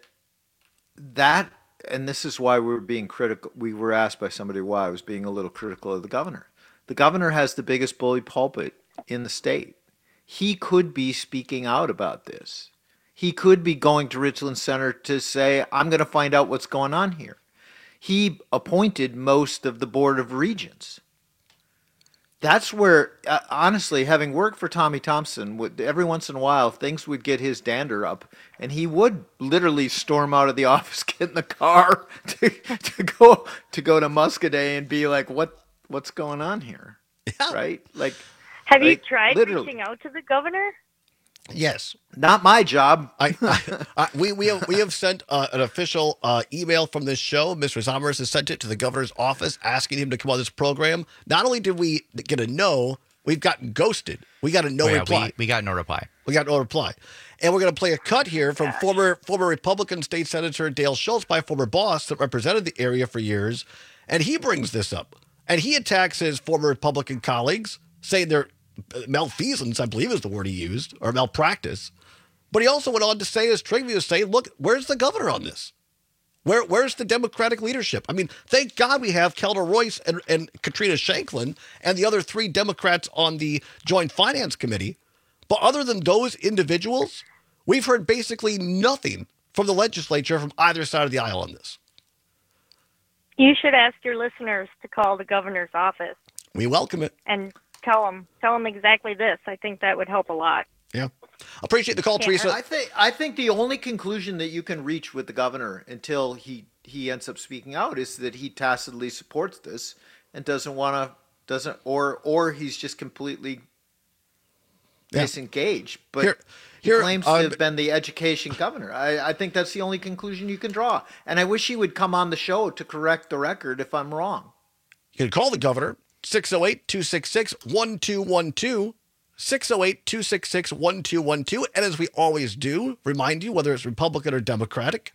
that and this is why we're being critical. We were asked by somebody why I was being a little critical of the governor. The governor has the biggest bully pulpit in the state. He could be speaking out about this. He could be going to Richland Center to say, I'm going to find out what's going on here. He appointed most of the Board of Regents. That's where, uh, honestly, having worked for Tommy Thompson, would, every once in a while, things would get his dander up, and he would literally storm out of the office, get in the car to, to go to go to Muscadet and be like, "What what's going on here?" Yeah. Right? Like, Have you Like, tried literally. reaching out to the governor? Yes. Not my job. I, I, I we we have we have sent uh, an official uh, email from this show. Mister Zommers has sent it to the governor's office asking him to come on this program. Not only did we get a no, we've gotten ghosted. We got a no Oh, yeah, reply. We, we got no reply. We got no reply. And we're going to play a cut here from former former Republican State Senator Dale Schultz, my former boss that represented the area for years. And he brings this up. And he attacks his former Republican colleagues, saying they're malfeasance, I believe is the word he used, or malpractice. But he also went on to say, as Trigby was saying, look, where's the governor on this? Where, where's the Democratic leadership? I mean, thank God we have Kelda Royce and, and Katrina Shanklin and the other three Democrats on the Joint Finance Committee. But other than those individuals, we've heard basically nothing from the legislature from either side of the aisle on this. You should ask your listeners to call the governor's office We welcome it. and tell them tell them exactly this. I think that would help a lot. Yeah. Appreciate the call, Yeah. Teresa. I think I think the only conclusion that you can reach with the governor until he he ends up speaking out is that he tacitly supports this and doesn't want to doesn't or or he's just completely Yeah. disengaged. But Here- he here, claims uh, to have been the education governor. I, I think that's the only conclusion you can draw. And I wish he would come on the show to correct the record if I'm wrong. You can call the governor, six oh eight, two six six, one two one two, six oh eight, two six six, one two one two. And as we always do, remind you, whether it's Republican or Democratic,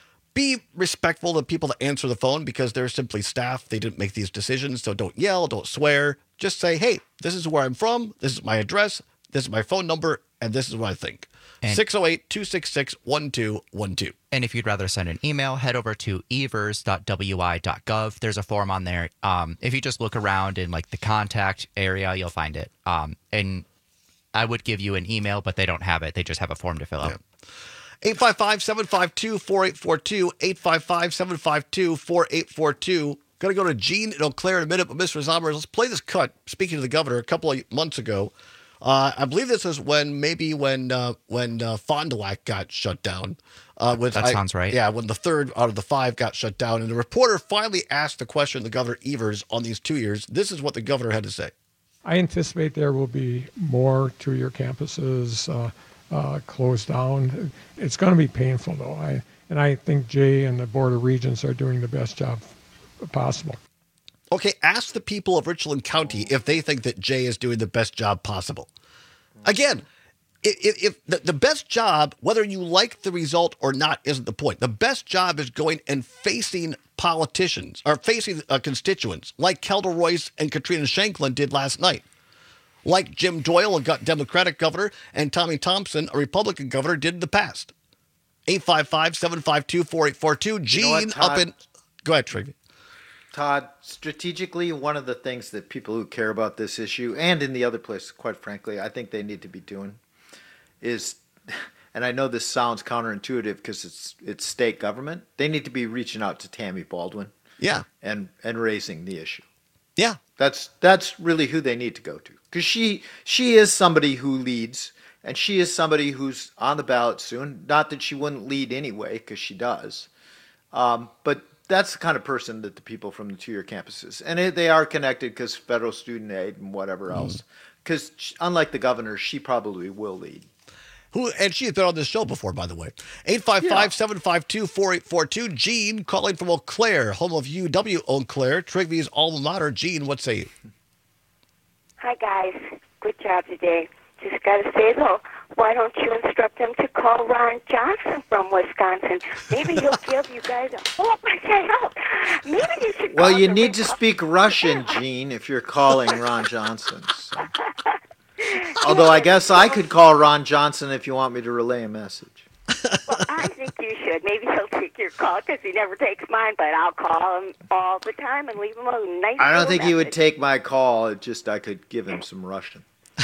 be respectful to people that answer the phone because they're simply staff. They didn't make these decisions, so don't yell, don't swear. Just say, hey, this is where I'm from, this is my address, this is my phone number, and this is what I think. And- six oh eight, two six six, one two one two. And if you'd rather send an email, head over to evers dot w i dot gov. There's a form on there. Um, if you just look around in like the contact area, you'll find it. Um, and I would give you an email, but they don't have it. They just have a form to fill out. eight five five, seven five two, four eight four two, eight five five, seven five two, four eight four two. Going to go to Gene in Eau Claire in a minute, but Mister Zommers, let's play this cut. Speaking to the governor, a couple of months ago, uh, I believe this is when maybe when uh, when uh, Fond du Lac got shut down. Uh, with, That I- sounds right. Yeah, when the third out of the five got shut down, and the reporter finally asked the question to Governor Evers on these two years. This is what the governor had to say. I anticipate there will be more two-year campuses uh, uh, closed down. It's going to be painful, though. I and I think Jay and the Board of Regents are doing the best job possible. Okay, ask the people of Richland County if they think that Jay is doing the best job possible. Again, if, if the, the best job, whether you like the result or not, isn't the point. The best job is going and facing politicians or facing uh, constituents like Kelda Royce and Katrina Shanklin did last night. Like Jim Doyle, a go- Democratic governor, and Tommy Thompson, a Republican governor, did in the past. eight five five, seven five two, four eight four two. Gene You know what, up Todd? in... Go ahead, Triggy. Todd, strategically, one of the things that people who care about this issue and in the other place, quite frankly, I think they need to be doing is, and I know this sounds counterintuitive because it's it's state government, they need to be reaching out to Tammy Baldwin. Yeah. And and raising the issue. Yeah. That's that's really who they need to go to. Because she she is somebody who leads, and she is somebody who's on the ballot soon. Not that she wouldn't lead anyway, because she does. Um, but that's the kind of person that the people from the two-year campuses, and it, they are connected because federal student aid and whatever else. Because unlike the governor, she probably will lead. Who and she has been on this show before, by the way. eight five five, seven five two, four eight four two. Gene calling from Eau Claire, home of U W Eau Claire, Trigby's alma mater. Gene, what say you? Hi, guys. Good job today. Just got to say, though, why don't you instruct them to call Ron Johnson from Wisconsin? Maybe he'll give you guys a whole bunch of help. Maybe you should Well, call you the need to speak Russian, Gene, if you're calling Ron Johnson. So. Although I guess I could call Ron Johnson if you want me to relay a message. Well, I think you should. Maybe he'll take your call because he never takes mine, but I'll call him all the time and leave him a nice I don't little think he would message. take my call. It just I could give him some Russian.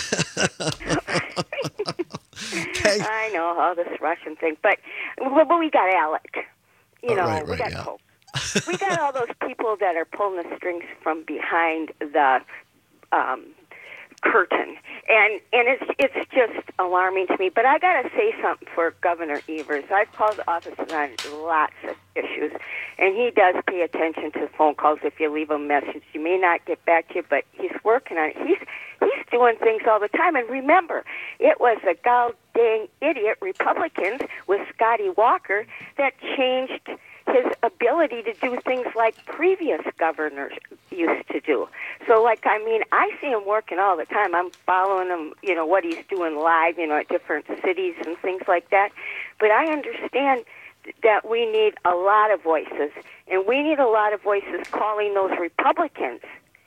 I know all this Russian thing, but well, but we got Alec. You Oh, know, right, we right, got yeah. Pope. We got all those people that are pulling the strings from behind the um, curtain, and and it's it's just alarming to me. But I got to say something for Governor Evers. I've called the office on lots of issues, and he does pay attention to phone calls. If you leave a message, you may not get back to you, but he's working on it. He's he's doing things all the time. And remember, it was the gall dang idiot Republicans with Scotty Walker that changed his ability to do things like previous governors used to do. So, like, I mean, I see him working all the time. I'm following him, you know, what he's doing live, you know, at different cities and things like that. But I understand that we need a lot of voices, and we need a lot of voices calling those Republicans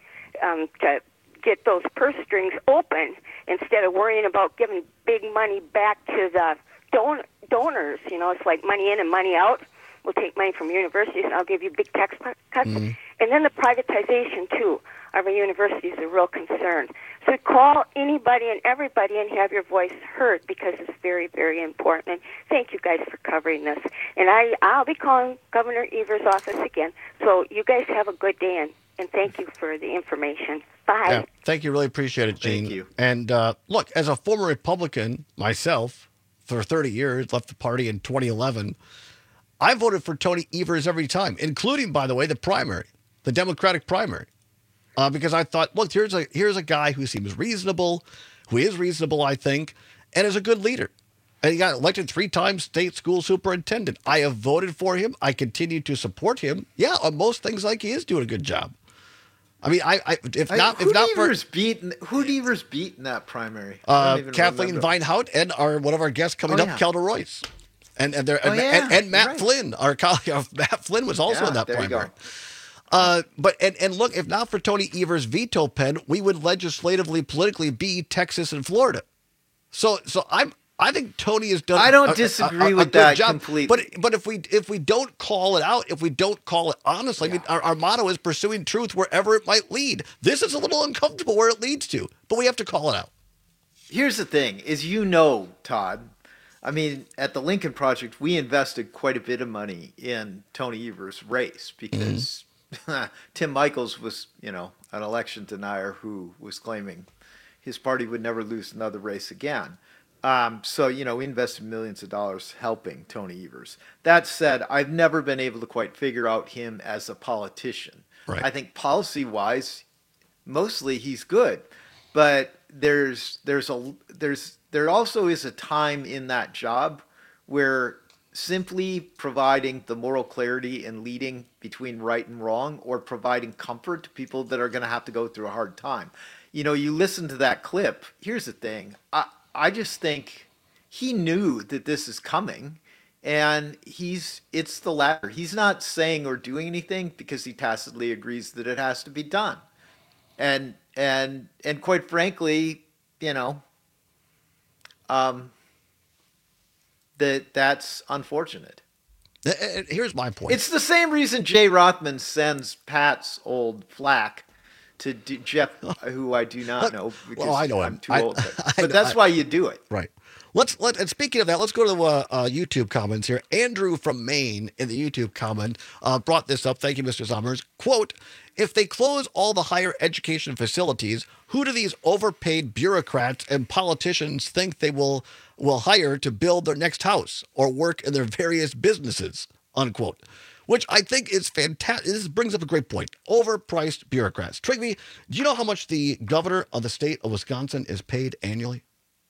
um, to get those purse strings open instead of worrying about giving big money back to the don- donors. You know, it's like money in and money out. We'll take money from universities, and I'll give you big tax cuts. Mm-hmm. And then the privatization, too, of our universities is a real concern. So call anybody and everybody and have your voice heard, because it's very, very important. And thank you guys for covering this. And I, I'll be calling Governor Evers' office again. So you guys have a good day, and, and thank you for the information. Bye. Yeah, thank you. Really appreciate it, Gene. Thank you. And uh, look, as a former Republican myself for thirty years, left the party in twenty eleven, I voted for Tony Evers every time, including, by the way, the primary, the Democratic primary, uh, because I thought, look, here's a here's a guy who seems reasonable, who is reasonable, I think, and is a good leader. And he got elected three times state school superintendent. I have voted for him. I continue to support him. Yeah, on most things, like he is doing a good job. I mean, I, I if not, I, if not for Evers beat, who Evers beat in that primary? uh, Kathleen Vinehout and our one of our guests coming Oh, up, yeah. Kelda Royce. And and, there, Oh, and, yeah, and, and Matt right. Flynn, our colleague, Matt Flynn was also Yeah, in that there you primary. go. Uh, but and, and look, if not for Tony Evers' veto pen, we would legislatively, politically be Texas and Florida. So so I'm I think Tony has done. I don't a- a- disagree a- a with good that job. completely. But but if we if we don't call it out, if we don't call it honestly, I mean, our, our motto is pursuing truth wherever it might lead. This is a little uncomfortable where it leads to, but we have to call it out. Here's the thing, is you know, Todd, I mean, at the Lincoln Project, we invested quite a bit of money in Tony Evers' race because mm-hmm. Tim Michaels was, you know, an election denier who was claiming his party would never lose another race again. Um, so, you know, we invested millions of dollars helping Tony Evers. That said, I've never been able to quite figure out him as a politician. Right. I think policy-wise, mostly he's good, but there's there's a there's there also is a time in that job where simply providing the moral clarity and leading between right and wrong, or providing comfort to people that are going to have to go through a hard time. You know, you listen to that clip. Here's the thing. I, I just think he knew that this is coming, and he's it's the latter. He's not saying or doing anything because he tacitly agrees that it has to be done. And and and quite frankly, you know, um, that that's unfortunate. Here's my point. It's the same reason Jay Rothman sends Pat's old flack to D- Jeff, who I do not know because well, I know I'm him. too I- old. But, I- but that's I- why you do it. Right. Let's let. And speaking of that, let's go to the uh, uh, YouTube comments here. Andrew from Maine in the YouTube comment uh, brought this up. Thank you, Mister Summers. Quote: If they close all the higher education facilities, who do these overpaid bureaucrats and politicians think they will will hire to build their next house or work in their various businesses? Unquote. Which I think is fantastic. This brings up a great point. Overpriced bureaucrats. Trigby, do you know how much the governor of the state of Wisconsin is paid annually?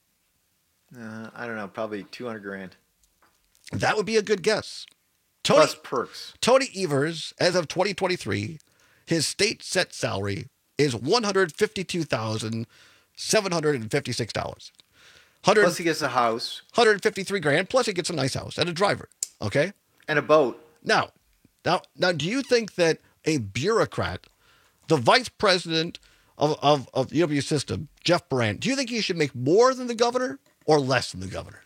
Uh, I don't know, probably two hundred grand. That would be a good guess. Tony, Plus perks. Tony Evers, as of twenty twenty-three, his state set salary is one hundred fifty-two thousand seven hundred fifty-six dollars. Plus he gets a house. one hundred fifty-three grand, plus he gets a nice house and a driver. Okay? And a boat. Now, now, now, do you think that a bureaucrat, the vice president of, of, of U W System, Jeff Brandt, do you think he should make more than the governor or less than the governor?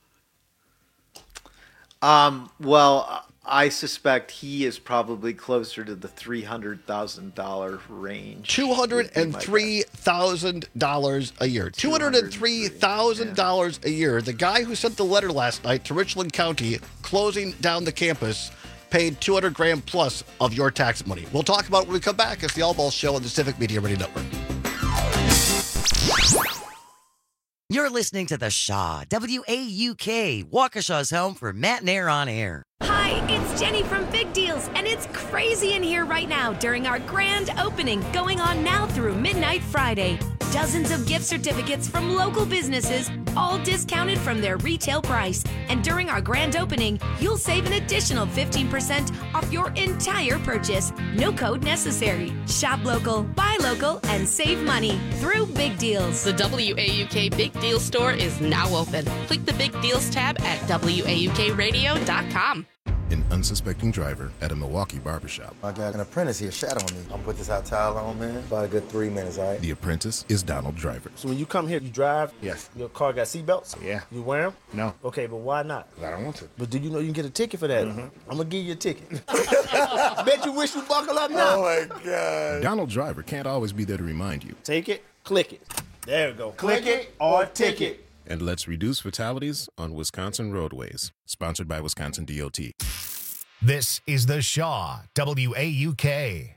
Um, well, I suspect he is probably closer to the three hundred thousand dollars range. two hundred three thousand dollars a year. two hundred three thousand dollars a year. The guy who sent the letter last night to Richland County closing down the campus paid two hundred grand plus of your tax money. We'll talk about it when we come back. It's the All Balls Show on the Civic Media Radio Network. You're listening to The Shaw, W A U K, Waukesha's home for Matt and Air on air. Hi, it's Jenny from Big Deals, and it's crazy in here right now during our grand opening going on now through midnight Friday. Dozens of gift certificates from local businesses, all discounted from their retail price. And during our grand opening, you'll save an additional fifteen percent off your entire purchase. No code necessary. Shop local, buy local, and save money through Big Deals. The W A U K Big Deal store is now open. Click the Big Deals tab at W A U K radio dot com. An unsuspecting driver at a Milwaukee barbershop. I got an apprentice here shadowing me. I'm gonna put this hot towel on, man. About a good three minutes, all right? The apprentice is Donald Driver. So when you come here, you drive? Yes. Your car got seatbelts? Yeah. You wear them? No. Okay, but why not? I don't want to. But do you know you can get a ticket for that? Mm-hmm. I'm gonna give you a ticket. Bet you wish you buckle up now. Oh my God. Donald Driver can't always be there to remind you. Take it, click it. There we go. Click it or ticket. And let's reduce fatalities on Wisconsin roadways. Sponsored by Wisconsin D O T. This is The Shaw, W A U K.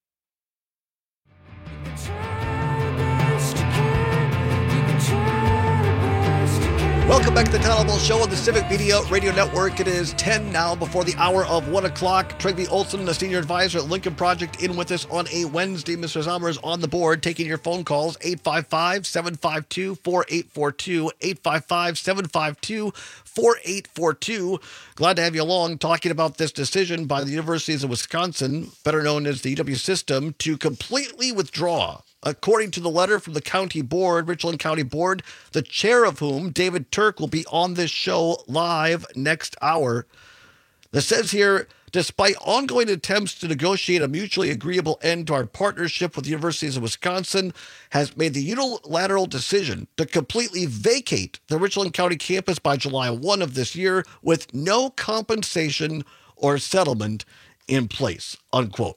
Welcome back to the Town Hall Show on the Civic Media Radio Network. It is ten now before the hour of one o'clock. Trygve Olson, the senior advisor at Lincoln Project, in with us on a Wednesday. Mister Zommer is on the board taking your phone calls. eight five five, seven five two, four eight four two. eight five five, seven five two, four eight four two. Glad to have you along talking about this decision by the Universities of Wisconsin, better known as the U W system, to completely withdraw. According to the letter from the county board, Richland County Board, the chair of whom, David Turk, will be on this show live next hour. It says here, despite ongoing attempts to negotiate a mutually agreeable end to our partnership with the Universities of Wisconsin, has made the unilateral decision to completely vacate the Richland County campus by July first of this year with no compensation or settlement in place, unquote.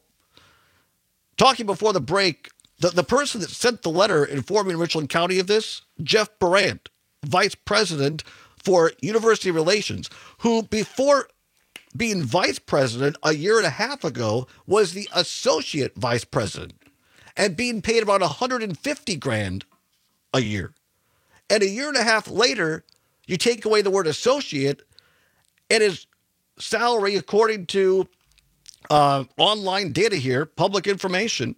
Talking before the break, The, the person that sent the letter informing Richland County of this, Jeff Barant, vice president for university relations, who before being vice president a year and a half ago was the associate vice president and being paid about one hundred fifty grand a year. And a year and a half later, you take away the word associate, and his salary, according to uh, online data here, public information,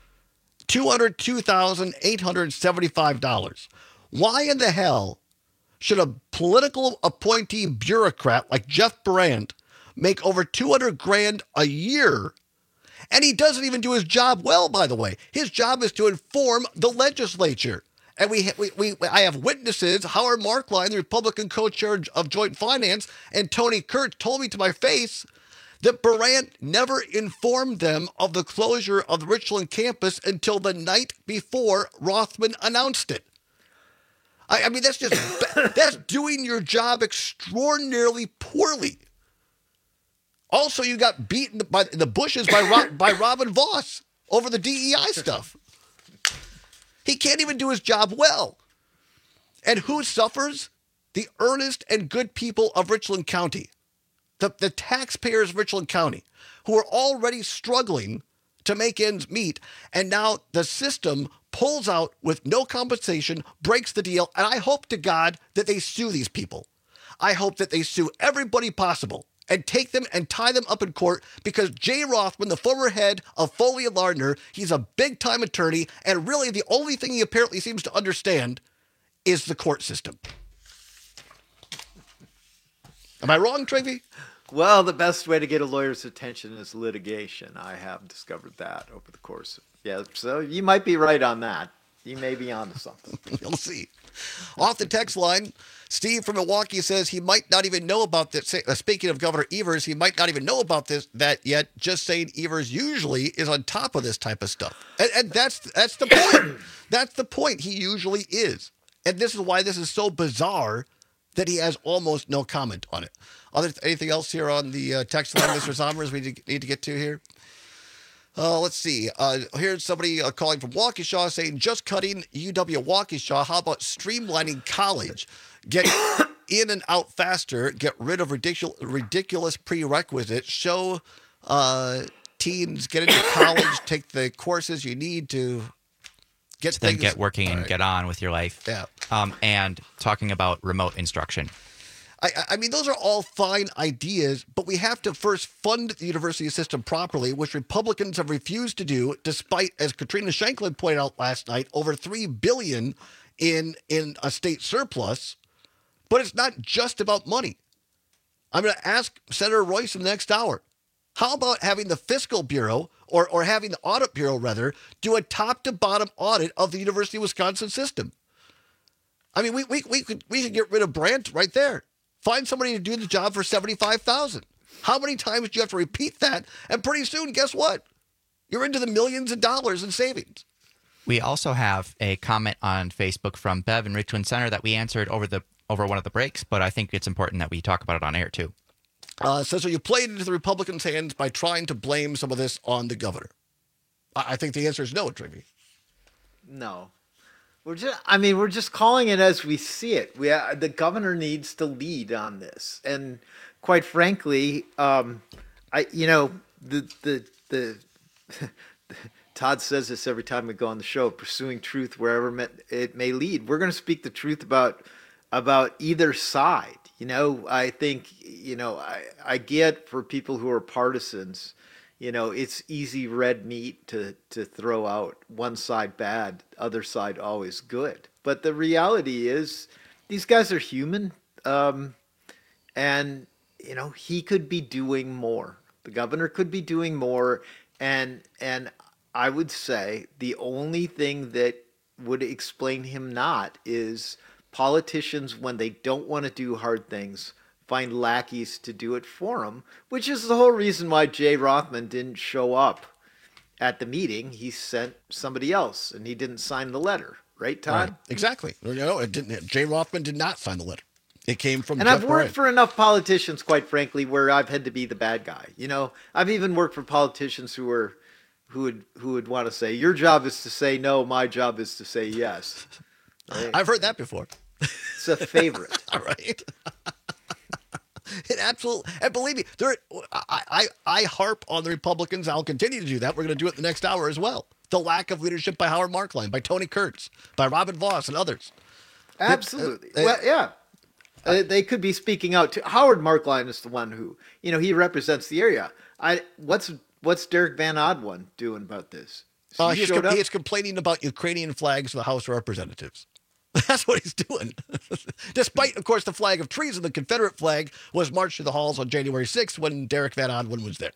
two hundred two thousand eight hundred seventy-five dollars. Why in the hell should a political appointee bureaucrat like Jeff Barant make over two hundred grand a year? And he doesn't even do his job well, by the way. His job is to inform the legislature. And we, we, we I have witnesses, Howard Markline, the Republican co-chair of Joint Finance, and Tony Kurtz told me to my face that Barant never informed them of the closure of the Richland campus until the night before Rothman announced it. I, I mean, that's just, that's doing your job extraordinarily poorly. Also, you got beaten by in the bushes by, Rob, by Robin Voss over the D E I stuff. He can't even do his job well. And who suffers? The earnest and good people of Richland County. The, the taxpayers of Richland County, who are already struggling to make ends meet, and now the system pulls out with no compensation, breaks the deal, and I hope to God that they sue these people. I hope that they sue everybody possible and take them and tie them up in court, because Jay Rothman, the former head of Foley and Lardner, he's a big-time attorney, and really the only thing he apparently seems to understand is the court system. Am I wrong, Trygve? Well, the best way to get a lawyer's attention is litigation. I have discovered that over the course of, yeah, so you might be right on that. You may be onto something. We'll see. Off the text line, Steve from Milwaukee says he might not even know about this. Uh, speaking of Governor Evers, he might not even know about this that yet. Just saying, Evers usually is on top of this type of stuff, and, and that's that's the point. That's the point. He usually is, and this is why this is so bizarre that he has almost no comment on it. Other anything else here on the uh, text line, Mister Sommers, we need to get to here? Uh, let's see. Uh, here's somebody uh, calling from Waukesha saying, just cutting U W Waukesha. How about streamlining college? Get in and out faster. Get rid of ridiculous, ridiculous prerequisites. Show uh, teens get into college, take the courses you need to get so then things. get working and right. get on with your life. Yeah. um, and talking about remote instruction. I, I mean, those are all fine ideas, but we have to first fund the university system properly, which Republicans have refused to do, despite, as Katrina Shanklin pointed out last night, over three billion dollars in, in a state surplus. But it's not just about money. I'm going to ask Senator Royce in the next hour, how about having the Fiscal Bureau, or, or having the Audit Bureau, rather, do a top-to-bottom audit of the University of Wisconsin system? I mean, we, we, we, could, we could get rid of Brandt right there. Find somebody to do the job for seventy-five thousand dollars. How many times do you have to repeat that? And pretty soon, guess what? You're into the millions of dollars in savings. We also have a comment on Facebook from Bev in Richland Center that we answered over the over one of the breaks, but I think it's important that we talk about it on air, too. Uh, so, so you played into the Republicans' hands by trying to blame some of this on the governor. I, I think the answer is no, Trivy. No. We're just, I mean, we're just calling it as we see it. We, uh, the governor needs to lead on this. And quite frankly, um, I, you know, the, the, the, Todd says this every time we go on the show, pursuing truth wherever it may lead. We're going to speak the truth about, about either side. You know, I think, you know, I, I get for people who are partisans, you know, it's easy red meat to, to throw out one side bad, other side always good. But the reality is these guys are human. Um, and, you know, he could be doing more. The governor could be doing more. And, and I would say the only thing that would explain him not is politicians, when they don't want to do hard things, find lackeys to do it for them, which is the whole reason why Jay Rothman didn't show up at the meeting. He sent somebody else, and he didn't sign the letter. Right, Todd? Right. Exactly. You know, it didn't. Jay Rothman did not sign the letter. It came from And Jeff I've worked Bryant. for enough politicians, quite frankly, where I've had to be the bad guy. You know, I've even worked for politicians who were, who would, who would want to say, your job is to say no, my job is to say yes. Right? I've heard that before. It's a favorite. All right. It absolutely, and believe me, there. I, I I harp on the Republicans. I'll continue to do that. We're going to do it the next hour as well. The lack of leadership by Howard Markline, by Tony Kurtz, by Robin Voss, and others. Absolutely. Uh, uh, well, yeah. Uh, they could be speaking out to Howard Markline is the one who, you know, he represents the area. I what's what's Derek Van Oddone doing about this? Uh, He he's, showed com- up? he's complaining about Ukrainian flags for the House of Representatives. That's what he's doing. Despite, of course, the flag of treason, the Confederate flag was marched through the halls on January sixth when Derek Van Oddone was there.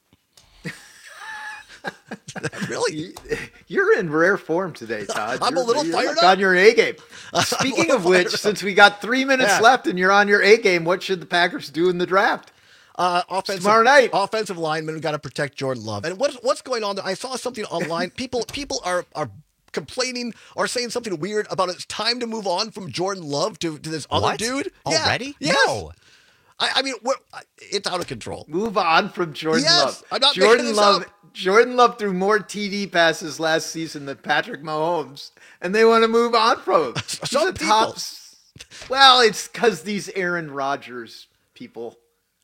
Really? You're in rare form today, Todd. I'm a You're- little you're fired like up. on your A game. I'm a Speaking little of which, fired up. since we got three minutes Yeah. left and you're on your A game, what should the Packers do in the draft? Uh, offensive, Tomorrow night. Offensive linemen, we got to protect Jordan Love. And what's what's going on there? I saw something online. People people are are complaining or saying something weird about it's time to move on from Jordan Love to, to this other What? dude. Already? Yeah. Yes. No. I, I mean, we're, it's out of control. Move on from Jordan Yes, Love. I'm not making Jordan this Love. up. Jordan Love threw more T D passes last season than Patrick Mahomes, and they want to move on from him. He's Some a top. Well, it's because these Aaron Rodgers people.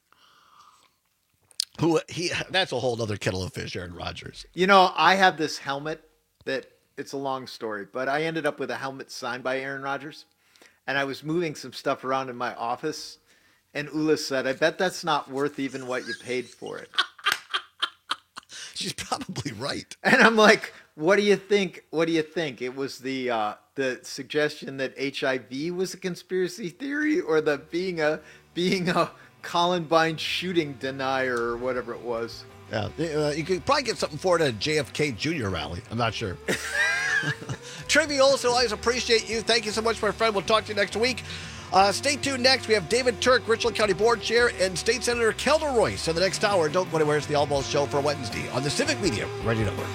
Who he? That's a whole other kettle of fish, Aaron Rodgers. You know, I have this helmet that it's a long story, but I ended up with a helmet signed by Aaron Rodgers, and I was moving some stuff around in my office, and Ula said, "I bet that's not worth even what you paid for it." She's probably right. And I'm like, "What do you think? What do you think? It was the uh, the suggestion that H I V was a conspiracy theory, or the being a being a Columbine shooting denier, or whatever it was?" Yeah, uh, you could probably get something for it at a J F K Junior rally. I'm not sure. Trivia, also always appreciate you. Thank you so much, my friend. We'll talk to you next week. Uh, stay tuned next. We have David Turk, Richland County Board Chair, and State Senator Kelder Royce in the next hour. Don't go anywhere. It's the All Balls Show for Wednesday on the Civic Media Radio Network.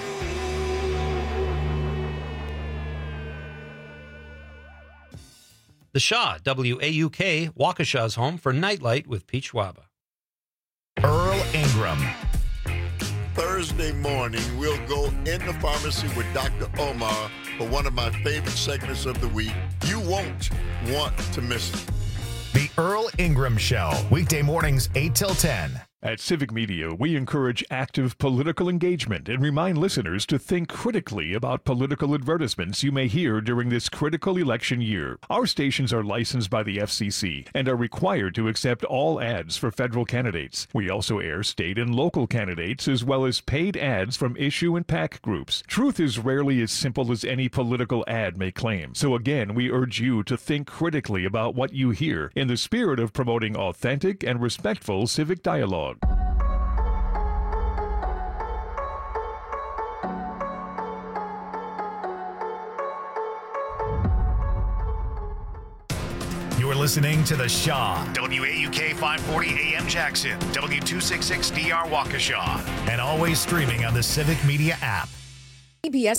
The Shaw, W A U K, Waukesha's home for Nightlight with Pete Schwaba. Earl Ingram. Thursday morning, we'll go in the pharmacy with Doctor Omar for one of my favorite segments of the week. You won't want to miss it. The Earl Ingram Show, weekday mornings eight till ten At Civic Media, we encourage active political engagement and remind listeners to think critically about political advertisements you may hear during this critical election year. Our stations are licensed by the F C C and are required to accept all ads for federal candidates. We also air state and local candidates as well as paid ads from issue and PAC groups. Truth is rarely as simple as any political ad may claim. So again, we urge you to think critically about what you hear in the spirit of promoting authentic and respectful civic dialogue. You're listening to The Shaw, W A U K five forty A M Jackson, W two sixty-six D R Waukesha, and always streaming on the Civic Media app. C B S